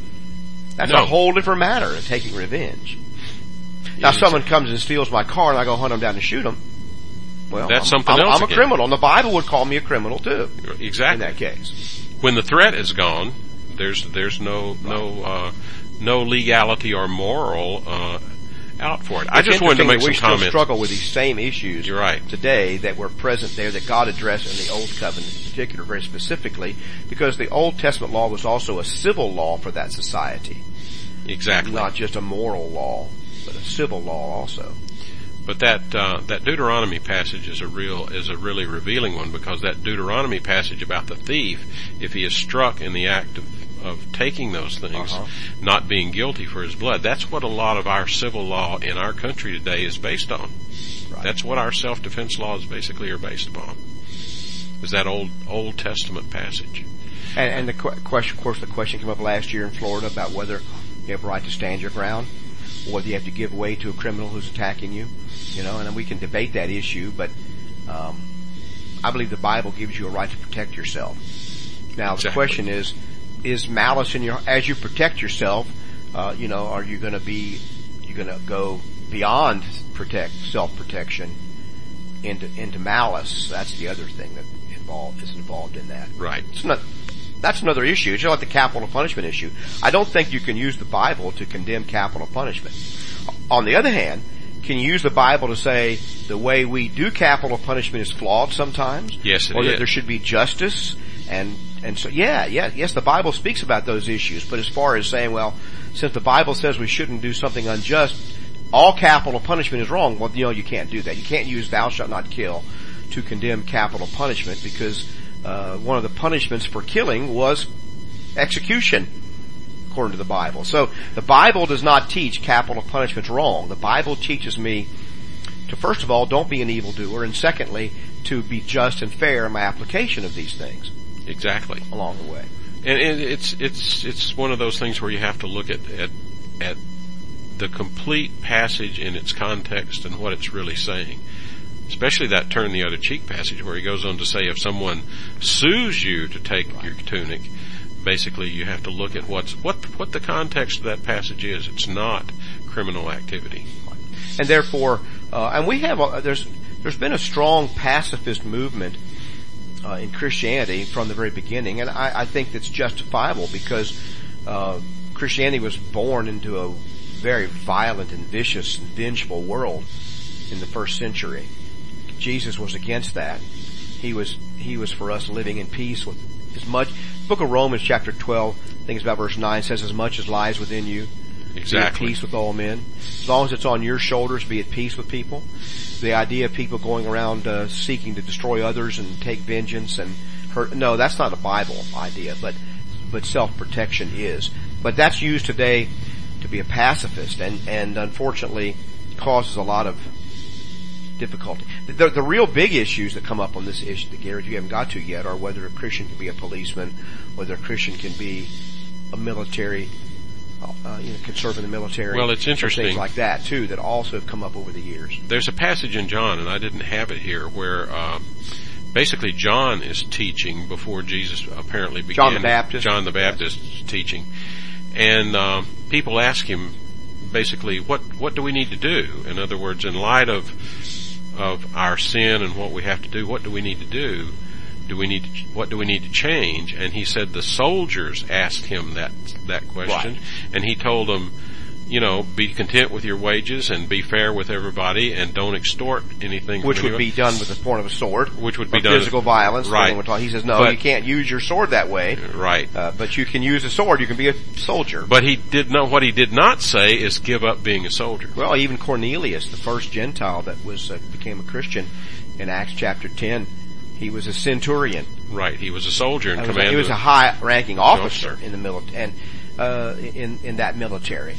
[SPEAKER 2] That's
[SPEAKER 3] no.
[SPEAKER 2] a whole different matter than taking revenge. Now,
[SPEAKER 3] yes.
[SPEAKER 2] someone comes and steals my car and I go hunt them down and shoot them. Well,
[SPEAKER 3] that's
[SPEAKER 2] I'm,
[SPEAKER 3] something
[SPEAKER 2] I'm,
[SPEAKER 3] else
[SPEAKER 2] I'm a
[SPEAKER 3] again.
[SPEAKER 2] criminal, and the Bible would call me a criminal too.
[SPEAKER 3] Exactly.
[SPEAKER 2] In that case,
[SPEAKER 3] when the threat is gone, there's there's no right. no uh, no legality or moral uh, out for it.
[SPEAKER 2] It's
[SPEAKER 3] I just wanted to make some
[SPEAKER 2] we
[SPEAKER 3] comments.
[SPEAKER 2] We still struggle with these same issues.
[SPEAKER 3] You're right.
[SPEAKER 2] Today that were present there that God addressed in the Old Covenant, in particular, very specifically, because the Old Testament law was also a civil law for that society.
[SPEAKER 3] Exactly.
[SPEAKER 2] Not just a moral law, but a civil law also.
[SPEAKER 3] But that uh, that Deuteronomy passage is a real is a really revealing one, because that Deuteronomy passage about the thief, if he is struck in the act of, of taking those things,
[SPEAKER 2] uh-huh.
[SPEAKER 3] not being guilty for his blood, that's what a lot of our civil law in our country today is based on. Right. That's what our self-defense laws basically are based upon. Is that old Old Testament passage?
[SPEAKER 2] And, and the question, of course, the question came up last year in Florida about whether you have a right to stand your ground, or whether you have to give way to a criminal who's attacking you. You know, and we can debate that issue, but um, I believe the Bible gives you a right to protect yourself. Now,
[SPEAKER 3] exactly.
[SPEAKER 2] The question is, is malice in your, as you protect yourself, uh, you know, are you going to be, you're going to go beyond protect, self-protection into, into malice? That's the other thing that involved, is involved in that.
[SPEAKER 3] Right.
[SPEAKER 2] It's not, that's another issue. It's just like the capital punishment issue. I don't think you can use the Bible to condemn capital punishment. On the other hand, can you use the Bible to say the way we do capital punishment is flawed sometimes?
[SPEAKER 3] Yes, it
[SPEAKER 2] or
[SPEAKER 3] is.
[SPEAKER 2] that there should be justice, and and so yeah, yeah, yes, the Bible speaks about those issues. But as far as saying, well, since the Bible says we shouldn't do something unjust, all capital punishment is wrong. Well, you know, you can't do that. You can't use "thou shalt not kill" to condemn capital punishment, because uh, one of the punishments for killing was execution, according to the Bible. So the Bible does not teach capital punishment's wrong. The Bible teaches me to, first of all, don't be an evildoer, and secondly, to be just and fair in my application of these things.
[SPEAKER 3] Exactly.
[SPEAKER 2] Along the way.
[SPEAKER 3] And it's it's it's one of those things where you have to look at at at the complete passage in its context and what it's really saying. Especially that turn the other cheek passage, where he goes on to say if someone sues you to take right. your tunic, basically you have to look at what's what what the context of that passage is. It's not criminal activity.
[SPEAKER 2] And therefore, uh, and we have a, there's there's been a strong pacifist movement uh, in Christianity from the very beginning, and I, I think that's justifiable, because uh, Christianity was born into a very violent and vicious and vengeful world in the first century. Jesus was against that. He was, he was for us living in peace with as much. Book of Romans chapter twelve, I think it's about verse nine, says as much as lies within you.
[SPEAKER 3] Exactly.
[SPEAKER 2] Be at peace with all men. As long as it's on your shoulders, be at peace with people. The idea of people going around uh, seeking to destroy others and take vengeance and hurt, no, that's not a Bible idea, but but self-protection is. But that's used today to be a pacifist, and, and unfortunately causes a lot of difficulty. The, the real big issues that come up on this issue that, Gary, you haven't got to yet are whether a Christian can be a policeman, whether a Christian can be a military, uh, you know, can serve in the military.
[SPEAKER 3] Well, it's interesting.
[SPEAKER 2] Things like that, too, that also have come up over the years.
[SPEAKER 3] There's a passage in John, and I didn't have it here, where um, basically John is teaching before Jesus apparently began.
[SPEAKER 2] John the Baptist.
[SPEAKER 3] John the Baptist is teaching. And um, people ask him, basically, what what do we need to do? In other words, in light of of our sin and what we have to do, what do we need to do? Do we need to, what do we need to change? And he said the soldiers asked him that that question,
[SPEAKER 2] right.
[SPEAKER 3] And he told them, you know, be content with your wages and be fair with everybody and don't extort anything.
[SPEAKER 2] Which
[SPEAKER 3] from
[SPEAKER 2] would be done with the point of a sword.
[SPEAKER 3] Which would be
[SPEAKER 2] or
[SPEAKER 3] done.
[SPEAKER 2] Physical violence.
[SPEAKER 3] Right.
[SPEAKER 2] He says, no,
[SPEAKER 3] but,
[SPEAKER 2] you can't use your sword that way.
[SPEAKER 3] Right.
[SPEAKER 2] Uh, but you can use a sword. You can be a soldier.
[SPEAKER 3] But he did not, what he did not say is give up being a soldier.
[SPEAKER 2] Well, even Cornelius, the first Gentile that was, uh, became a Christian in Acts chapter ten, he was a centurion.
[SPEAKER 3] Right. He was a soldier and
[SPEAKER 2] commanded.
[SPEAKER 3] commanded.
[SPEAKER 2] He was a high ranking officer
[SPEAKER 3] officer.
[SPEAKER 2] in the military, and, uh, in, in that military.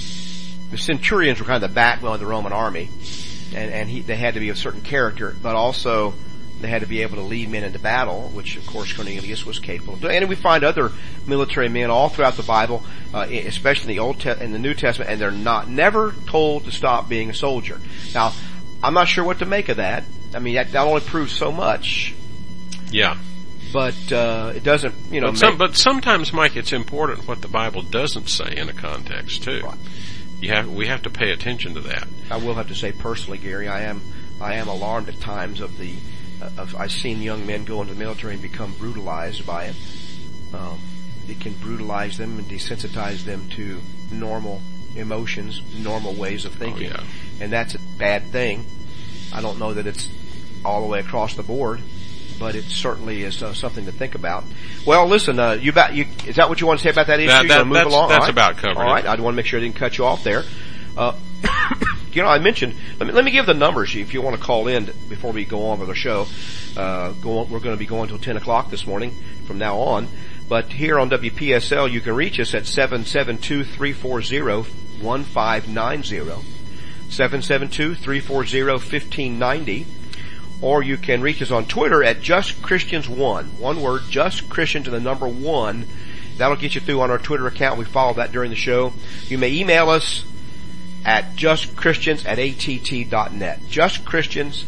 [SPEAKER 2] The centurions were kind of the backbone of the Roman army, and, and he, they had to be of a certain character, but also they had to be able to lead men into battle, which of course Cornelius was capable of doing. And we find other military men all throughout the Bible, uh, especially in the Old Te- in the New Testament, and they're not never told to stop being a soldier. Now, I'm not sure what to make of that. I mean, that, that only proves so much.
[SPEAKER 3] Yeah.
[SPEAKER 2] But uh, it doesn't, you know.
[SPEAKER 3] But, some,
[SPEAKER 2] make,
[SPEAKER 3] but sometimes, Mike, it's important what the Bible doesn't say in a context too.
[SPEAKER 2] Right.
[SPEAKER 3] You have, we have to pay attention to that.
[SPEAKER 2] I will have to say personally, Gary, I am, I am alarmed at times of the, uh, of, I've seen young men go into the military and become brutalized by it. Um, it can brutalize them and desensitize them to normal emotions, normal ways of thinking.
[SPEAKER 3] Oh, yeah.
[SPEAKER 2] And that's a bad thing. I don't know that it's all the way across the board, but it certainly is uh, something to think about. Well, listen, uh, you about you is that what you want to say about that issue?
[SPEAKER 3] That, that,
[SPEAKER 2] you move
[SPEAKER 3] that's
[SPEAKER 2] along?
[SPEAKER 3] that's
[SPEAKER 2] right.
[SPEAKER 3] about covered.
[SPEAKER 2] All right, I want to make sure I didn't cut you off there. Uh, you know, I mentioned. Let me let me give the numbers if you want to call in before we go on with our show. Uh, go on, we're going to be going until ten o'clock this morning from now on. But here on W P S L, you can reach us at seven seven two, three four zero, one five nine zero, seven seven two, three four zero, one five nine zero. Or you can reach us on Twitter at Just Christians one. One word, Just Christians and the number one. That'll get you through on our Twitter account. We follow that during the show. You may email us at justchristians at att dot net. Justchristians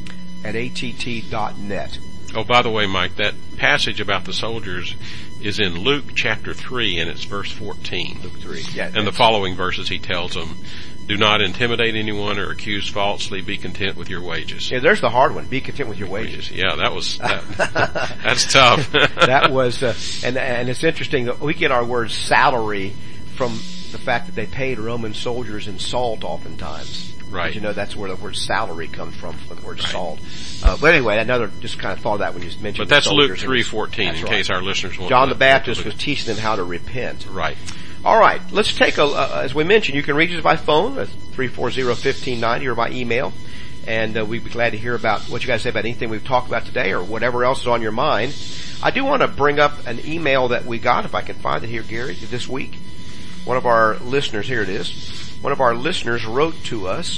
[SPEAKER 2] at att dot net.
[SPEAKER 3] Oh, by the way, Mike, that passage about the soldiers is in Luke chapter three, and it's verse fourteen.
[SPEAKER 2] Luke three. Yeah.
[SPEAKER 3] And the following verses he tells them, do not intimidate anyone or accuse falsely. Be content with your wages.
[SPEAKER 2] Yeah, there's the hard one. Be content with your wages.
[SPEAKER 3] Yeah, that was, that, that's tough.
[SPEAKER 2] That was, uh, and, and it's interesting that we get our word salary from the fact that they paid Roman soldiers in salt oftentimes.
[SPEAKER 3] Right.
[SPEAKER 2] But you know, that's where the word salary comes from, from the word
[SPEAKER 3] right.
[SPEAKER 2] salt. Uh, but anyway, another, just kind of thought of that when you mentioned
[SPEAKER 3] But that's Luke
[SPEAKER 2] soldiers.
[SPEAKER 3] three fourteen, in
[SPEAKER 2] right.
[SPEAKER 3] case our listeners want
[SPEAKER 2] John
[SPEAKER 3] to
[SPEAKER 2] the Baptist
[SPEAKER 3] to
[SPEAKER 2] was teaching them how to repent.
[SPEAKER 3] Right.
[SPEAKER 2] All right, let's take a, uh, as we mentioned, you can reach us by phone at three four zero, one five nine zero or by email. And uh, we'd be glad to hear about what you guys say about anything we've talked about today or whatever else is on your mind. I do want to bring up an email that we got, if I can find it here, Gary, this week. One of our listeners, here it is. One of our listeners wrote to us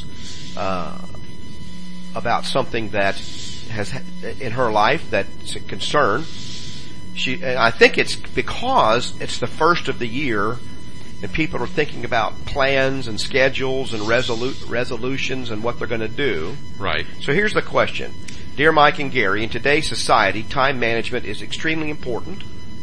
[SPEAKER 2] uh about something that has in her life that's a concern. She, and I think it's because it's the first of the year and people are thinking about plans and schedules and resolu- resolutions and what they're going to do.
[SPEAKER 3] Right.
[SPEAKER 2] So here's the question. Dear Mike and Gary, in today's society, time management is extremely important.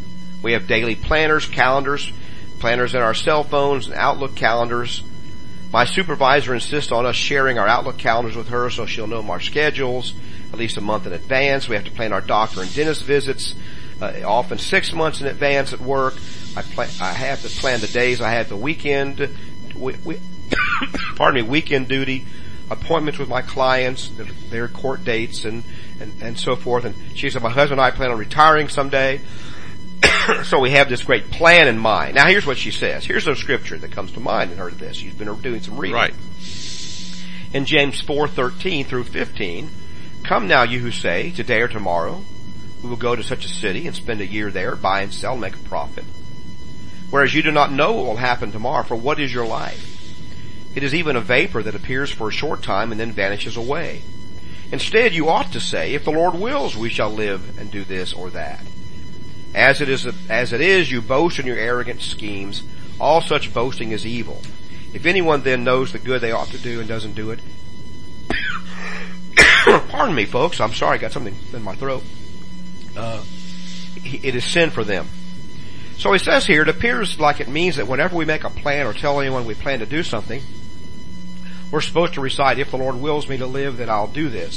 [SPEAKER 2] We have daily planners, calendars, planners in our cell phones and Outlook calendars. My supervisor insists on us sharing our Outlook calendars with her so she'll know our schedules at least a month in advance. We have to plan our doctor and dentist visits uh, often six months in advance at work. I, plan, I have to plan the days I have the weekend, we, we, pardon me, weekend duty appointments with my clients, their court dates and, and, and so forth. And she said, my husband and I plan on retiring someday. So we have this great plan in mind. Now here's what she says. Here's a scripture that comes to mind in her to this. She's been doing some reading.
[SPEAKER 3] Right.
[SPEAKER 2] In James four thirteen through fifteen, come now you who say, today or tomorrow, we will go to such a city and spend a year there, buy and sell, make a profit. Whereas you do not know what will happen tomorrow, for what is your life? It is even a vapor that appears for a short time and then vanishes away. Instead, you ought to say, if the Lord wills, we shall live and do this or that. As it is, as it is, you boast in your arrogant schemes. All such boasting is evil. If anyone then knows the good they ought to do and doesn't do it, pardon me, folks, I'm sorry, I got something in my throat. Uh, it is sin for them. So he says here, it appears like it means that whenever we make a plan or tell anyone we plan to do something, we're supposed to recite, if the Lord wills me to live, then I'll do this.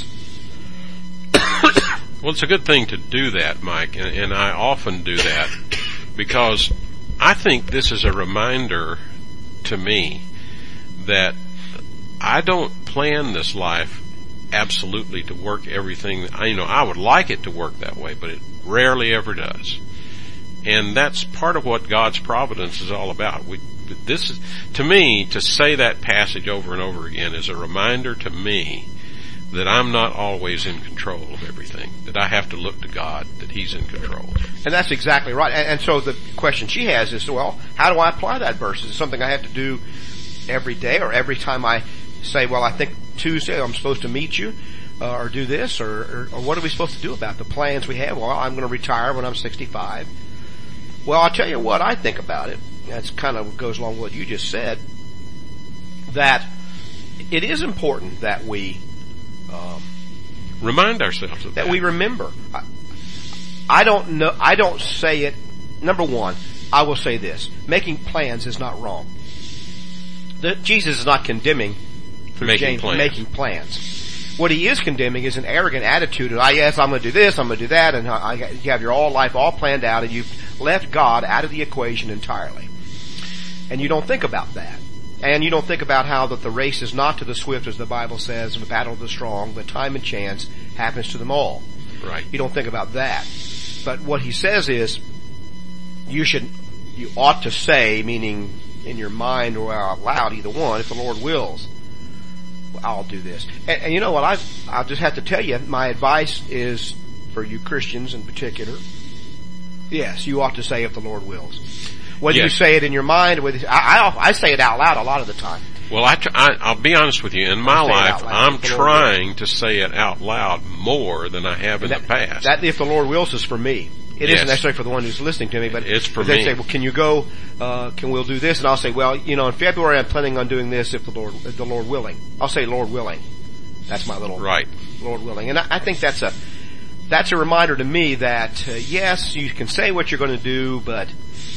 [SPEAKER 3] Well, it's a good thing to do that, Mike, and, and I often do that because I think this is a reminder to me that I don't plan this life absolutely to work everything. I, you know, I would like it to work that way, but it rarely ever does. And that's part of what God's providence is all about. We, this is, to me, to say that passage over and over again is a reminder to me that I'm not always in control of everything, that I have to look to God, that He's in control.
[SPEAKER 2] And that's exactly right. And, and so the question she has is, well, how do I apply that verse? Is it something I have to do every day, or every time I say, well, I think Tuesday I'm supposed to meet you, uh, or do this, or, or, or what are we supposed to do about the plans we have? Well, I'm going to retire when I'm sixty-five. Well, I'll tell you what I think about it. That's kind of goes along with what you just said, that it is important that we Um,
[SPEAKER 3] remind ourselves of that.
[SPEAKER 2] That we remember. I, I don't know, I don't say it. Number one, I will say this. Making plans is not wrong. The, Jesus is not condemning through
[SPEAKER 3] making
[SPEAKER 2] James
[SPEAKER 3] plans.
[SPEAKER 2] making plans. What he is condemning is an arrogant attitude of, I yes, I'm going to do this, I'm going to do that, and I, you have your all life all planned out, and you've left God out of the equation entirely. And you don't think about that. And you don't think about how that the race is not to the swift, as the Bible says, and the battle of the strong, but time and chance happens to them all.
[SPEAKER 3] Right.
[SPEAKER 2] You don't think about that. But what he says is, you should, you ought to say, meaning in your mind or out loud, either one, if the Lord wills, I'll do this. And, and you know what, I, I'll just have to tell you, my advice is, for you Christians in particular, yes, you ought to say if the Lord wills. Whether yes. you say it in your mind, whether I, I, I say it out loud a lot of the time.
[SPEAKER 3] Well, I, I, I'll be honest with you. In my life, I'm trying to say it out loud more than I have in
[SPEAKER 2] that,
[SPEAKER 3] the past.
[SPEAKER 2] That, if the Lord wills, is for me. It
[SPEAKER 3] yes.
[SPEAKER 2] isn't necessarily for the one who's listening to me, but
[SPEAKER 3] it's for
[SPEAKER 2] they
[SPEAKER 3] me.
[SPEAKER 2] say, well, can you go, uh, can we'll do this? And I'll say, well, you know, in February I'm planning on doing this if the Lord, if the Lord willing. I'll say, Lord willing. That's my little,
[SPEAKER 3] right.
[SPEAKER 2] Lord willing. And I, I think that's a, that's a reminder to me that, uh, yes, you can say what you're going to do, but,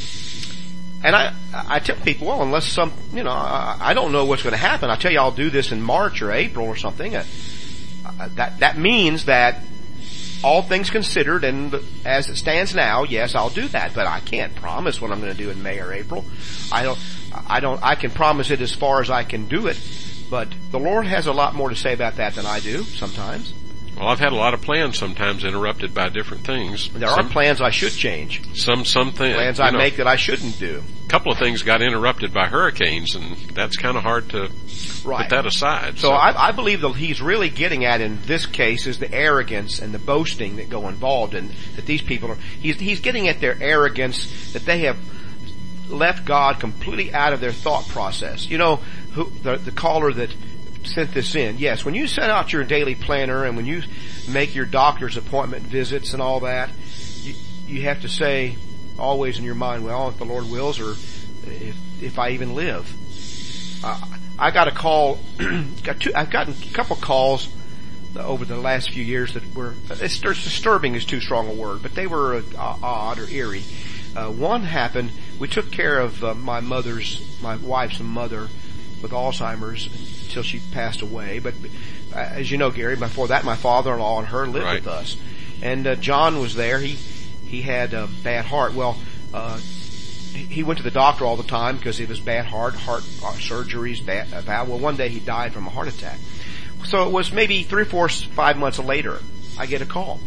[SPEAKER 2] and I, I tell people, well, unless some, you know, I, I don't know what's going to happen. I tell you I'll do this in March or April or something. Uh, that, that means that all things considered, and as it stands now, yes, I'll do that, but I can't promise what I'm going to do in May or April. I don't, I don't, I can promise it as far as I can do it, but the Lord has a lot more to say about that than I do sometimes.
[SPEAKER 3] Well, I've had a lot of plans sometimes interrupted by different things.
[SPEAKER 2] There
[SPEAKER 3] some,
[SPEAKER 2] are plans I should change.
[SPEAKER 3] Some, some things.
[SPEAKER 2] Plans I know, make that I shouldn't do.
[SPEAKER 3] A couple of things got interrupted by hurricanes, and that's kind of hard to
[SPEAKER 2] right.
[SPEAKER 3] put that aside.
[SPEAKER 2] So, so. I, I believe that he's really getting at in this case is the arrogance and the boasting that go involved, and that these people are, he's, he's getting at their arrogance, that they have left God completely out of their thought process. You know, who, the, the caller that sent this in. Yes, when you set out your daily planner and when you make your doctor's appointment visits and all that, you, you have to say always in your mind, well, if the Lord wills, or if if I even live. Uh, I got a call. got two, I've gotten a couple calls over the last few years that were it's, disturbing is too strong a word, but they were uh, odd or eerie. Uh, one happened. We took care of uh, my mother's, my wife's mother, with Alzheimer's until she passed away. But uh, as you know, Gary, before that, my father-in-law and her lived
[SPEAKER 3] right.
[SPEAKER 2] with us. And uh, John was there. He he had a bad heart. Well, uh, he went to the doctor all the time because it was bad heart, heart uh, surgeries, bad uh, valve. Well, one day he died from a heart attack. so it was maybe three, four, five months later, I get a call.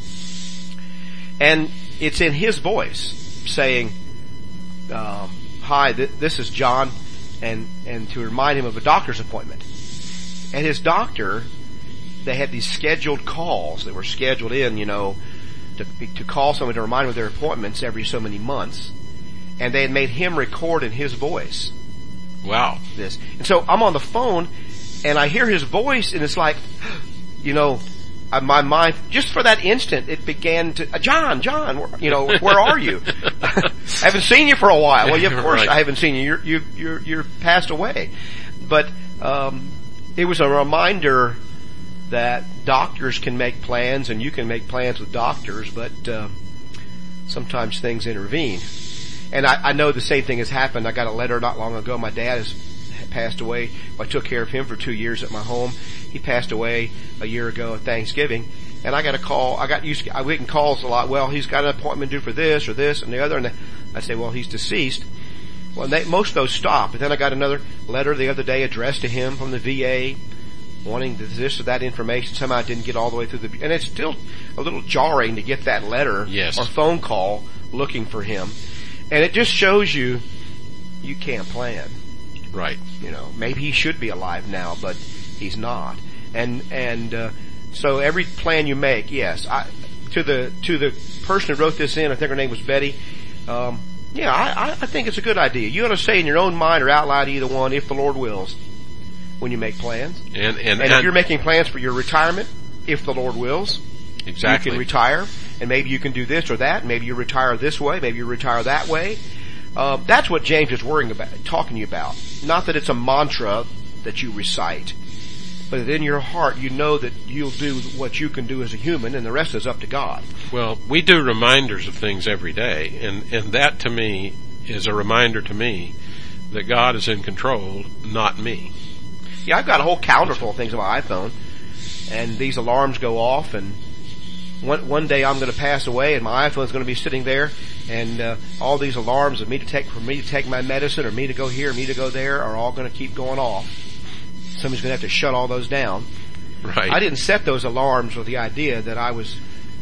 [SPEAKER 2] And it's in his voice saying, um, hi, th- this is John, and, and to remind him of a doctor's appointment. And his doctor, they had these scheduled calls that were scheduled in, you know, to, to call someone to remind them of their appointments every so many months. And they had made him record in his voice.
[SPEAKER 3] Wow.
[SPEAKER 2] This. And so I'm on the phone and I hear his voice and it's like, you know, my mind, just for that instant, it began to, John, John, you know, where are you? I haven't seen you for a while. Well, yeah, of course right. I haven't seen you. You're, you, you're, you're passed away. But, um, it was a reminder that doctors can make plans and you can make plans with doctors, but, uh, sometimes things intervene. And I, I know the same thing has happened. I got a letter not long ago. My dad has passed away. I took care of him for two years at my home. He passed away a year ago at Thanksgiving. And I got a call. I got used to, I getting calls a lot. Well, he's got an appointment due for this or this and the other. And I say, well, he's deceased. Well, they, most of those stop. But then I got another letter the other day addressed to him from the V A, wanting this or that information. Somehow I didn't get all the way through the, and it's still a little jarring to get that letter
[SPEAKER 3] yes.
[SPEAKER 2] or phone call looking for him. And it just shows you, you can't plan.
[SPEAKER 3] Right.
[SPEAKER 2] You know, maybe he should be alive now, but he's not. And, and, uh, so every plan you make, yes, I, to the, to the person who wrote this in, I think her name was Betty, um, yeah, I, I think it's a good idea. You ought to say in your own mind or out loud either one, if the Lord wills, when you make plans.
[SPEAKER 3] And, and,
[SPEAKER 2] and if you're making plans for your retirement, if the Lord wills,
[SPEAKER 3] exactly.
[SPEAKER 2] you can retire. And maybe you can do this or that. Maybe you retire this way. Maybe you retire that way. Uh, that's what James is worrying about, talking to you about. Not that it's a mantra that you recite, but that in your heart you know that you'll do what you can do as a human, and the rest is up to God.
[SPEAKER 3] Well, we do reminders of things every day, and, and that to me is a reminder to me that God is in control, not me.
[SPEAKER 2] Yeah, I've got a whole calendar full of things on my iPhone, and these alarms go off, and One, one day I'm going to pass away and my iPhone's going to be sitting there and, uh, all these alarms of me to take, for me to take my medicine or me to go here or me to go there are all going to keep going off. Somebody's going to have to shut all those down.
[SPEAKER 3] Right.
[SPEAKER 2] I didn't set those alarms with the idea that I was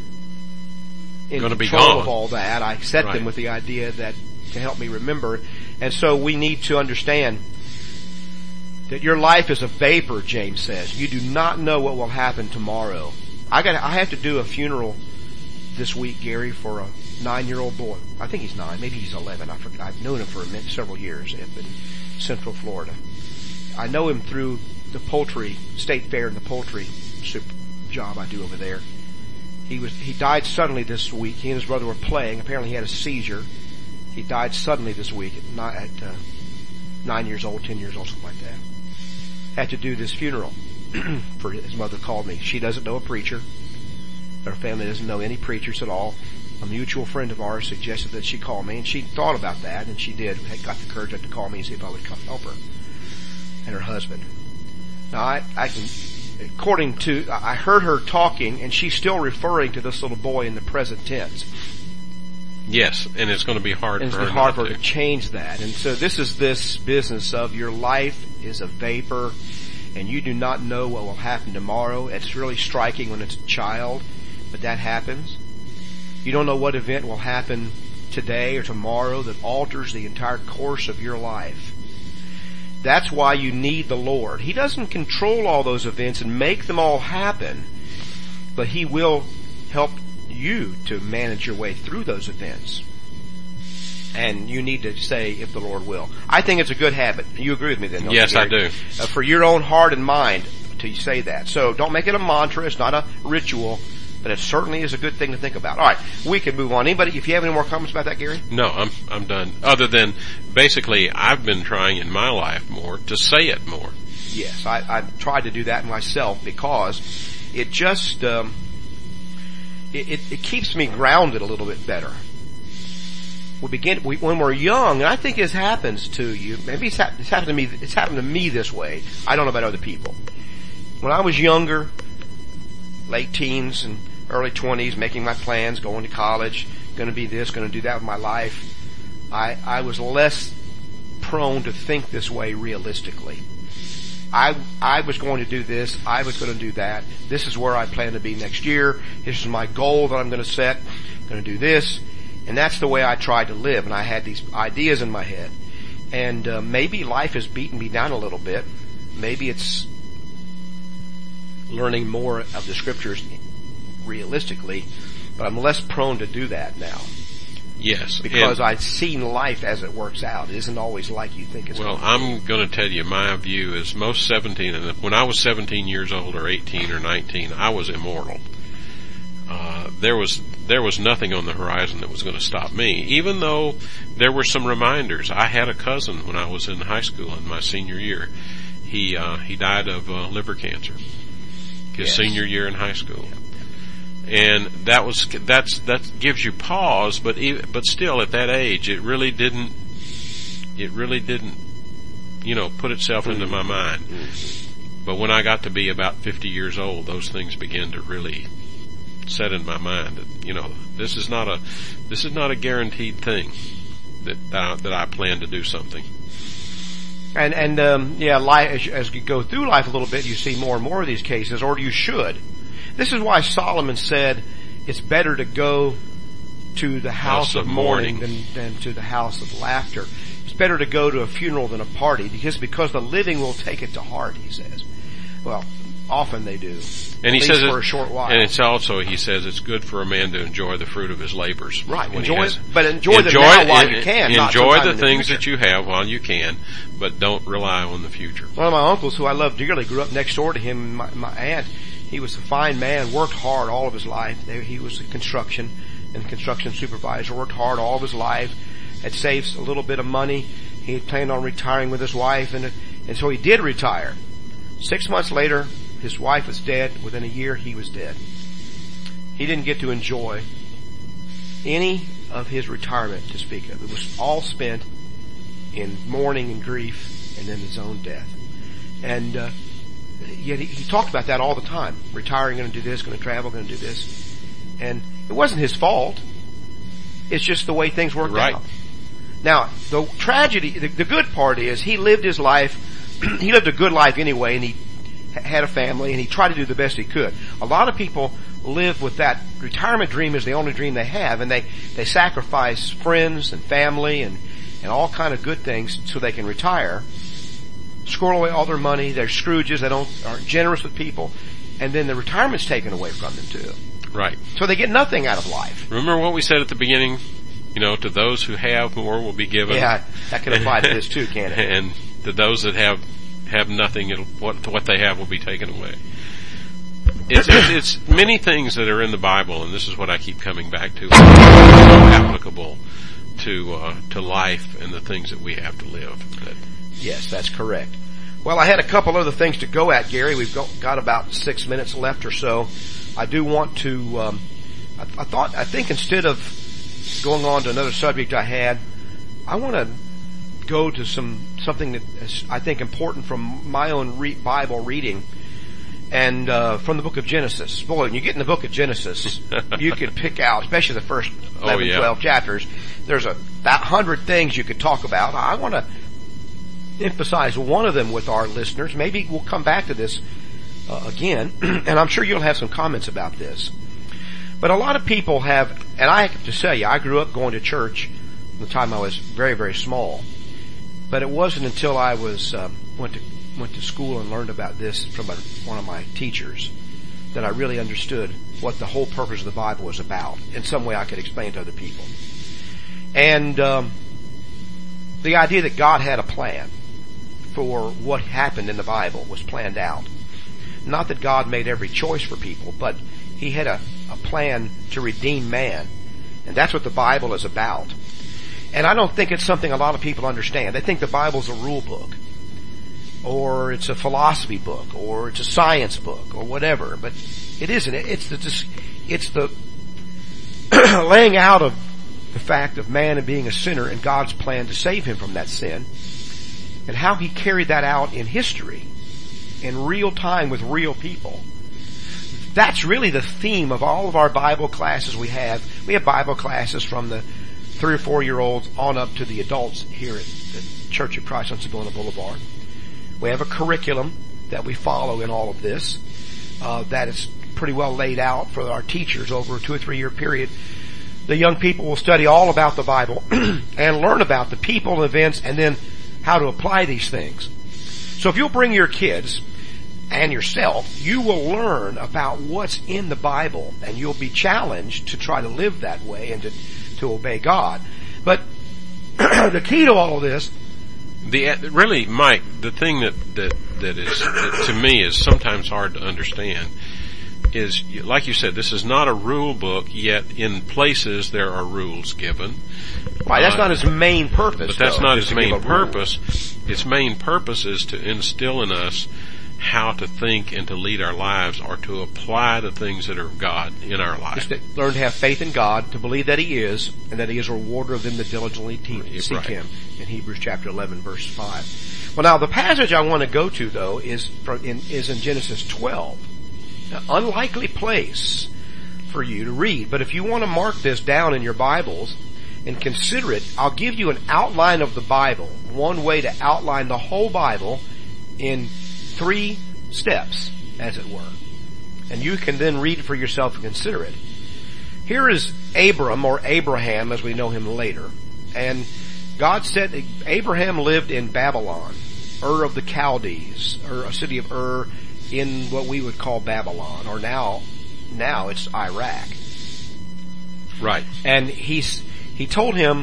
[SPEAKER 2] in
[SPEAKER 3] going to be
[SPEAKER 2] control
[SPEAKER 3] gone.
[SPEAKER 2] of all that. I set
[SPEAKER 3] right.
[SPEAKER 2] them with the idea that to help me remember. And so we need to understand that your life is a vapor, James says. You do not know what will happen tomorrow. I got. I have to do a funeral this week, Gary, for a nine-year-old boy. I think he's nine. Maybe he's eleven. I forget. I've known him for several years up in Central Florida. I know him through the poultry state fair and the poultry soup job I do over there. He was. He died suddenly this week. He and his brother were playing. Apparently, he had a seizure. He died suddenly this week at, nine, at uh, nine years old, ten years old, something like that. Had to do this funeral. For his mother called me. She doesn't know a preacher. Her family doesn't know any preachers at all. A mutual friend of ours suggested that she call me, and she thought about that, and she did. Had got the courage to call me and see if I would come help her and her husband. Now, I, I can, according to, I heard her talking, and she's still referring to this little boy in the present tense.
[SPEAKER 3] Yes, and it's going to be hard
[SPEAKER 2] and
[SPEAKER 3] for her.
[SPEAKER 2] It's hard for
[SPEAKER 3] to.
[SPEAKER 2] her to change that. And so this is this business of your life is a vapor, and you do not know what will happen tomorrow. It's really striking when it's a child, but that happens. You don't know what event will happen today or tomorrow that alters the entire course of your life. That's why you need the Lord. He doesn't control all those events and make them all happen, but He will help you to manage your way through those events. And you need to say, if the Lord will. I think it's a good habit. You agree with me then, don't
[SPEAKER 3] yes,
[SPEAKER 2] you,
[SPEAKER 3] I do.
[SPEAKER 2] Uh, for your own heart and mind to say that. So don't make it a mantra. It's not a ritual, but it certainly is a good thing to think about. All right, we can move on. Anybody, if you have any more comments about that, Gary?
[SPEAKER 3] No, I'm I'm done. Other than, basically, I've been trying in my life more to say it more.
[SPEAKER 2] Yes, I, I've tried to do that myself because it just, um, it, it, it keeps me grounded a little bit better. We begin we, when we're young, and I think this happens to you. Maybe it's, ha- it's happened to me. It's happened to me this way. I don't know about other people. When I was younger, late teens and early twenties, making my plans, going to college, going to be this, going to do that with my life, I I was less prone to think this way realistically. I, I was going to do this. I was going to do that. This is where I plan to be next year. This is my goal that I'm going to set. I'm going to do this. And that's the way I tried to live. And I had these ideas in my head. And uh, maybe life has beaten me down a little bit. Maybe it's learning more of the scriptures realistically, but I'm less prone to do that now.
[SPEAKER 3] Yes.
[SPEAKER 2] Because I've seen life as it works out. It isn't always like you think it's
[SPEAKER 3] well,
[SPEAKER 2] going to
[SPEAKER 3] be. Well, I'm going to tell you my view is most seventeen, and when I was seventeen years old or eighteen or nineteen, I was immortal. Uh, there was, there was nothing on the horizon that was going to stop me, even though there were some reminders. I had a cousin when I was in high school in my senior year. He, uh, he died of uh, liver cancer his yes. senior year in high school. Yeah. And that was, that's, that gives you pause, but even, but still at that age, it really didn't, it really didn't, you know, put itself into my mind. But when I got to be about fifty years old, those things began to really set in my mind that, you know, this is not a, this is not a guaranteed thing that, uh, that I plan to do something.
[SPEAKER 2] And, and, um, yeah, life, as, as you go through life a little bit, you see more and more of these cases, or you should. This is why Solomon said it's better to go to the house, house of, of mourning, mourning than, than to the house of laughter. It's better to go to a funeral than a party because, because the living will take it to heart, he says. Well, often they do.
[SPEAKER 3] And he
[SPEAKER 2] at
[SPEAKER 3] says
[SPEAKER 2] least for
[SPEAKER 3] it,
[SPEAKER 2] a short while.
[SPEAKER 3] And it's also, he says, it's good for a man to enjoy the fruit of his labors.
[SPEAKER 2] Right.
[SPEAKER 3] Enjoy
[SPEAKER 2] enjoy
[SPEAKER 3] has,
[SPEAKER 2] it, but enjoy, enjoy them now while you can.
[SPEAKER 3] Enjoy the things
[SPEAKER 2] the
[SPEAKER 3] that you have while you can, but don't rely on the future.
[SPEAKER 2] One of my uncles, who I love dearly, grew up next door to him, my, my aunt. He was a fine man, worked hard all of his life. He was a construction and construction supervisor, worked hard all of his life, had saved a little bit of money. He had planned on retiring with his wife, and, and so he did retire. Six months later, his wife was dead. Within a year, he was dead. He didn't get to enjoy any of his retirement to speak of. It was all spent in mourning and grief and then his own death. And, uh, Yet he, he talked about that all the time. Retiring, going to do this, going to travel, going to do this. And it wasn't his fault. It's just the way things worked
[SPEAKER 3] right.
[SPEAKER 2] out. Now, the tragedy, the, the good part is he lived his life, he lived a good life anyway, and he had a family, and he tried to do the best he could. A lot of people live with that retirement dream as the only dream they have, and they, they sacrifice friends and family and, and all kind of good things so they can retire. Squirrel away all their money. They're Scrooges. They don't aren't generous with people, and then the retirement's taken away from them too.
[SPEAKER 3] Right.
[SPEAKER 2] So they get nothing out of life.
[SPEAKER 3] Remember what we said at the beginning? You know, to those who have, more will be given.
[SPEAKER 2] Yeah, that can apply to this too, can't it?
[SPEAKER 3] And to those that have have nothing, it'll, what what they have will be taken away. It's, it's, it's many things that are in the Bible, and this is what I keep coming back to, applicable to uh, to life and the things that we have to live. That,
[SPEAKER 2] Yes, that's correct. Well, I had a couple other things to go at, Gary. We've got about six minutes left or so. I do want to, um, I, I thought, I think instead of going on to another subject I had, I want to go to some, something that is, I think, important from my own re- Bible reading and, uh, from the book of Genesis. Boy, when you get in the book of Genesis, you could pick out, especially the first eleven,
[SPEAKER 3] oh, yeah.
[SPEAKER 2] twelve chapters, there's a that hundred things you could talk about. I want to emphasize one of them with our listeners. Maybe we'll come back to this uh, again, and I'm sure you'll have some comments about this. But a lot of people have, and I have to tell you, I grew up going to church from the time I was very, very small. But it wasn't until I was um, went to went to school and learned about this from a, one of my teachers that I really understood what the whole purpose of the Bible was about. In some way, I could explain to other people. And um, the idea that God had a plan for what happened in the Bible was planned out. Not that God made every choice for people, but He had a, a plan to redeem man. And that's what the Bible is about. And I don't think it's something a lot of people understand. They think the Bible's a rule book, or it's a philosophy book, or it's a science book, or whatever. But it isn't. It's the, it's the laying out of the fact of man and being a sinner and God's plan to save him from that sin, and how He carried that out in history, in real time with real people. That's really the theme of all of our Bible classes we have. We have Bible classes from the three or four year olds on up to the adults here at the Church of Christ on Savona Boulevard. We have a curriculum that we follow in all of this, uh, that is pretty well laid out for our teachers over a two or three year period. The young people will study all about the Bible and learn about the people and events and then how to apply these things. So if you'll bring your kids and yourself, you will learn about what's in the Bible, and you'll be challenged to try to live that way and to, to obey God. But the key to all of this,
[SPEAKER 3] the really, Mike, the thing that that that is that to me is sometimes hard to understand is, like you said, this is not a rule book, yet in places there are rules given.
[SPEAKER 2] Right, that's
[SPEAKER 3] uh,
[SPEAKER 2] not its main purpose.
[SPEAKER 3] But that's
[SPEAKER 2] though,
[SPEAKER 3] not its main
[SPEAKER 2] give a
[SPEAKER 3] purpose. Its main purpose is to instill in us how to think and to lead our lives, or to apply the things that are of God in our life.
[SPEAKER 2] Just to learn to have faith in God, to believe that He is, and that He is a rewarder of them that diligently te- seek
[SPEAKER 3] right.
[SPEAKER 2] Him, in Hebrews chapter eleven, verse five. Well, now the passage I want to go to, though, is from, in, is in Genesis twelve. An unlikely place for you to read, but if you want to mark this down in your Bibles and consider it, I'll give you an outline of the Bible, one way to outline the whole Bible in three steps, as it were. And you can then read it for yourself and consider it. Here is Abram, or Abraham as we know him later. And God said that Abraham lived in Babylon, Ur of the Chaldees, or a city of Ur in what we would call Babylon, or now, now it's Iraq.
[SPEAKER 3] Right.
[SPEAKER 2] And he's, he told him,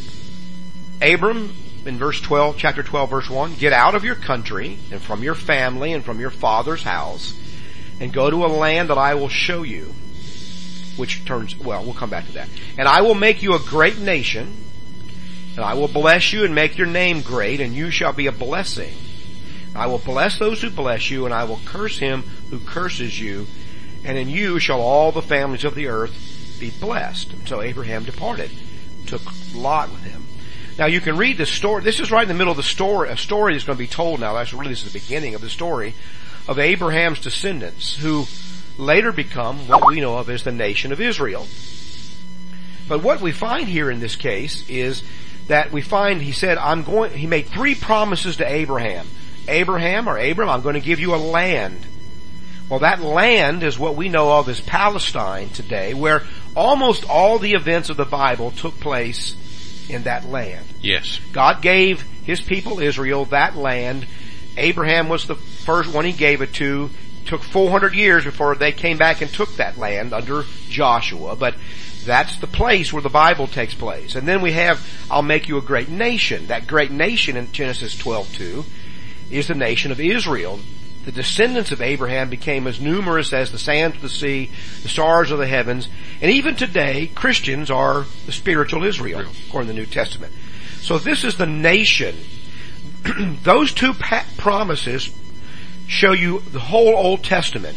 [SPEAKER 2] Abram, in verse twelve, chapter twelve, verse one, get out of your country and from your family and from your father's house and go to a land that I will show you, which turns, well, we'll come back to that. And I will make you a great nation, and I will bless you and make your name great, and you shall be a blessing. I will bless those who bless you, and I will curse him who curses you, and in you shall all the families of the earth be blessed. And so Abraham departed, took Lot with him. Now you can read the story. This is right in the middle of the story. A story is going to be told now. That's really this is the beginning of the story of Abraham's descendants, who later become what we know of as the nation of Israel. But what we find here in this case is that we find he said, "I'm going." He made three promises to Abraham. Abraham or Abram, I'm going to give you a land. Well, that land is what we know of as Palestine today, where almost all the events of the Bible took place in that land.
[SPEAKER 3] Yes.
[SPEAKER 2] God gave His people Israel that land. Abraham was the first one He gave it to. It took four hundred years before they came back and took that land under Joshua, but that's the place where the Bible takes place. And then we have, I'll make you a great nation. That great nation in Genesis twelve two is the nation of Israel. The descendants of Abraham became as numerous as the sands of the sea, the stars of the heavens, and even today, Christians are the spiritual Israel, according to the New Testament. So this is the nation. Those two pa- promises show you the whole Old Testament.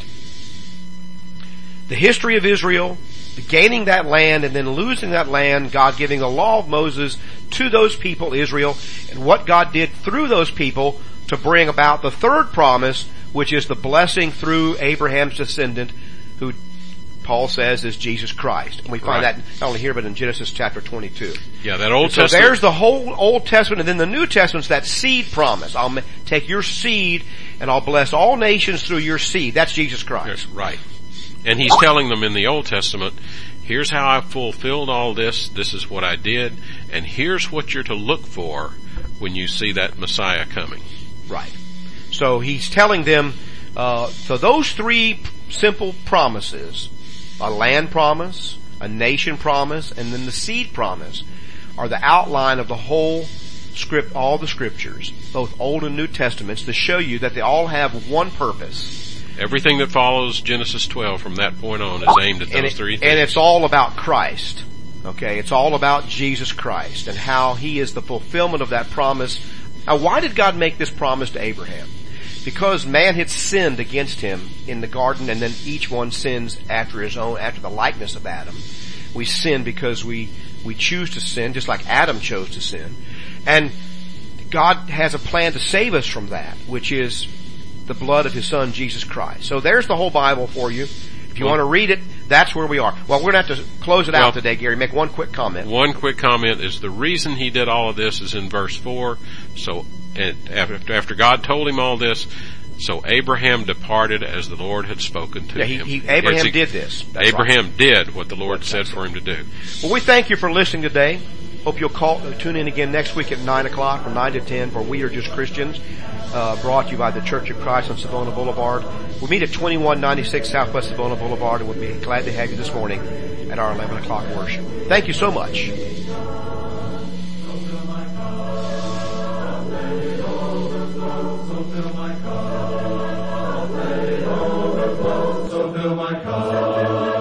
[SPEAKER 2] The history of Israel, the gaining that land and then losing that land, God giving the law of Moses to those people, Israel, and what God did through those people to bring about the third promise, which is the blessing through Abraham's descendant, who Paul says is Jesus Christ. And we find right. that not only here, but in Genesis chapter twenty-two.
[SPEAKER 3] Yeah, that Old
[SPEAKER 2] so
[SPEAKER 3] Testament.
[SPEAKER 2] So there's the whole Old Testament, and then the New Testament's that seed promise. I'll take your seed, and I'll bless all nations through your seed. That's Jesus Christ.
[SPEAKER 3] Yes, right. And He's telling them in the Old Testament, here's how I fulfilled all this, this is what I did, and here's what you're to look for when you see that Messiah coming.
[SPEAKER 2] Right. So He's telling them, uh, so those three simple promises, a land promise, a nation promise, and then the seed promise, are the outline of the whole script, all the scriptures, both Old and New Testaments, to show you that they all have one purpose.
[SPEAKER 3] Everything that follows Genesis twelve from that point on is aimed at those
[SPEAKER 2] and it,
[SPEAKER 3] three things.
[SPEAKER 2] And it's all about Christ. Okay, it's all about Jesus Christ and how He is the fulfillment of that promise. Now, why did God make this promise to Abraham? Because man had sinned against Him in the garden, and then each one sins after his own, after the likeness of Adam. We sin because we, we choose to sin, just like Adam chose to sin. And God has a plan to save us from that, which is the blood of His Son, Jesus Christ. So there's the whole Bible for you. If you
[SPEAKER 3] well,
[SPEAKER 2] want to read it, That's where we are. Well, we're going to have to close it
[SPEAKER 3] Well,
[SPEAKER 2] out today, Gary. Make one quick comment.
[SPEAKER 3] One quick comment is the reason he did all of this is in verse four. So, and after, after God told him all this, so Abraham departed as the Lord had spoken to
[SPEAKER 2] Yeah, he,
[SPEAKER 3] him.
[SPEAKER 2] he, Abraham
[SPEAKER 3] It's-
[SPEAKER 2] did this. That's
[SPEAKER 3] Abraham
[SPEAKER 2] right.
[SPEAKER 3] did what the Lord
[SPEAKER 2] That's
[SPEAKER 3] said
[SPEAKER 2] right.
[SPEAKER 3] for him to do.
[SPEAKER 2] Well, we thank you for listening today. Hope you'll call, uh, tune in again next week at nine o'clock from nine to ten for We Are Just Christians, uh, brought to you by the Church of Christ on Savona Boulevard. We'll meet at twenty-one ninety-six Southwest Savona Boulevard, and we'll be glad to have you this morning at our eleven o'clock worship. Thank you so much.
[SPEAKER 1] So fill my cup.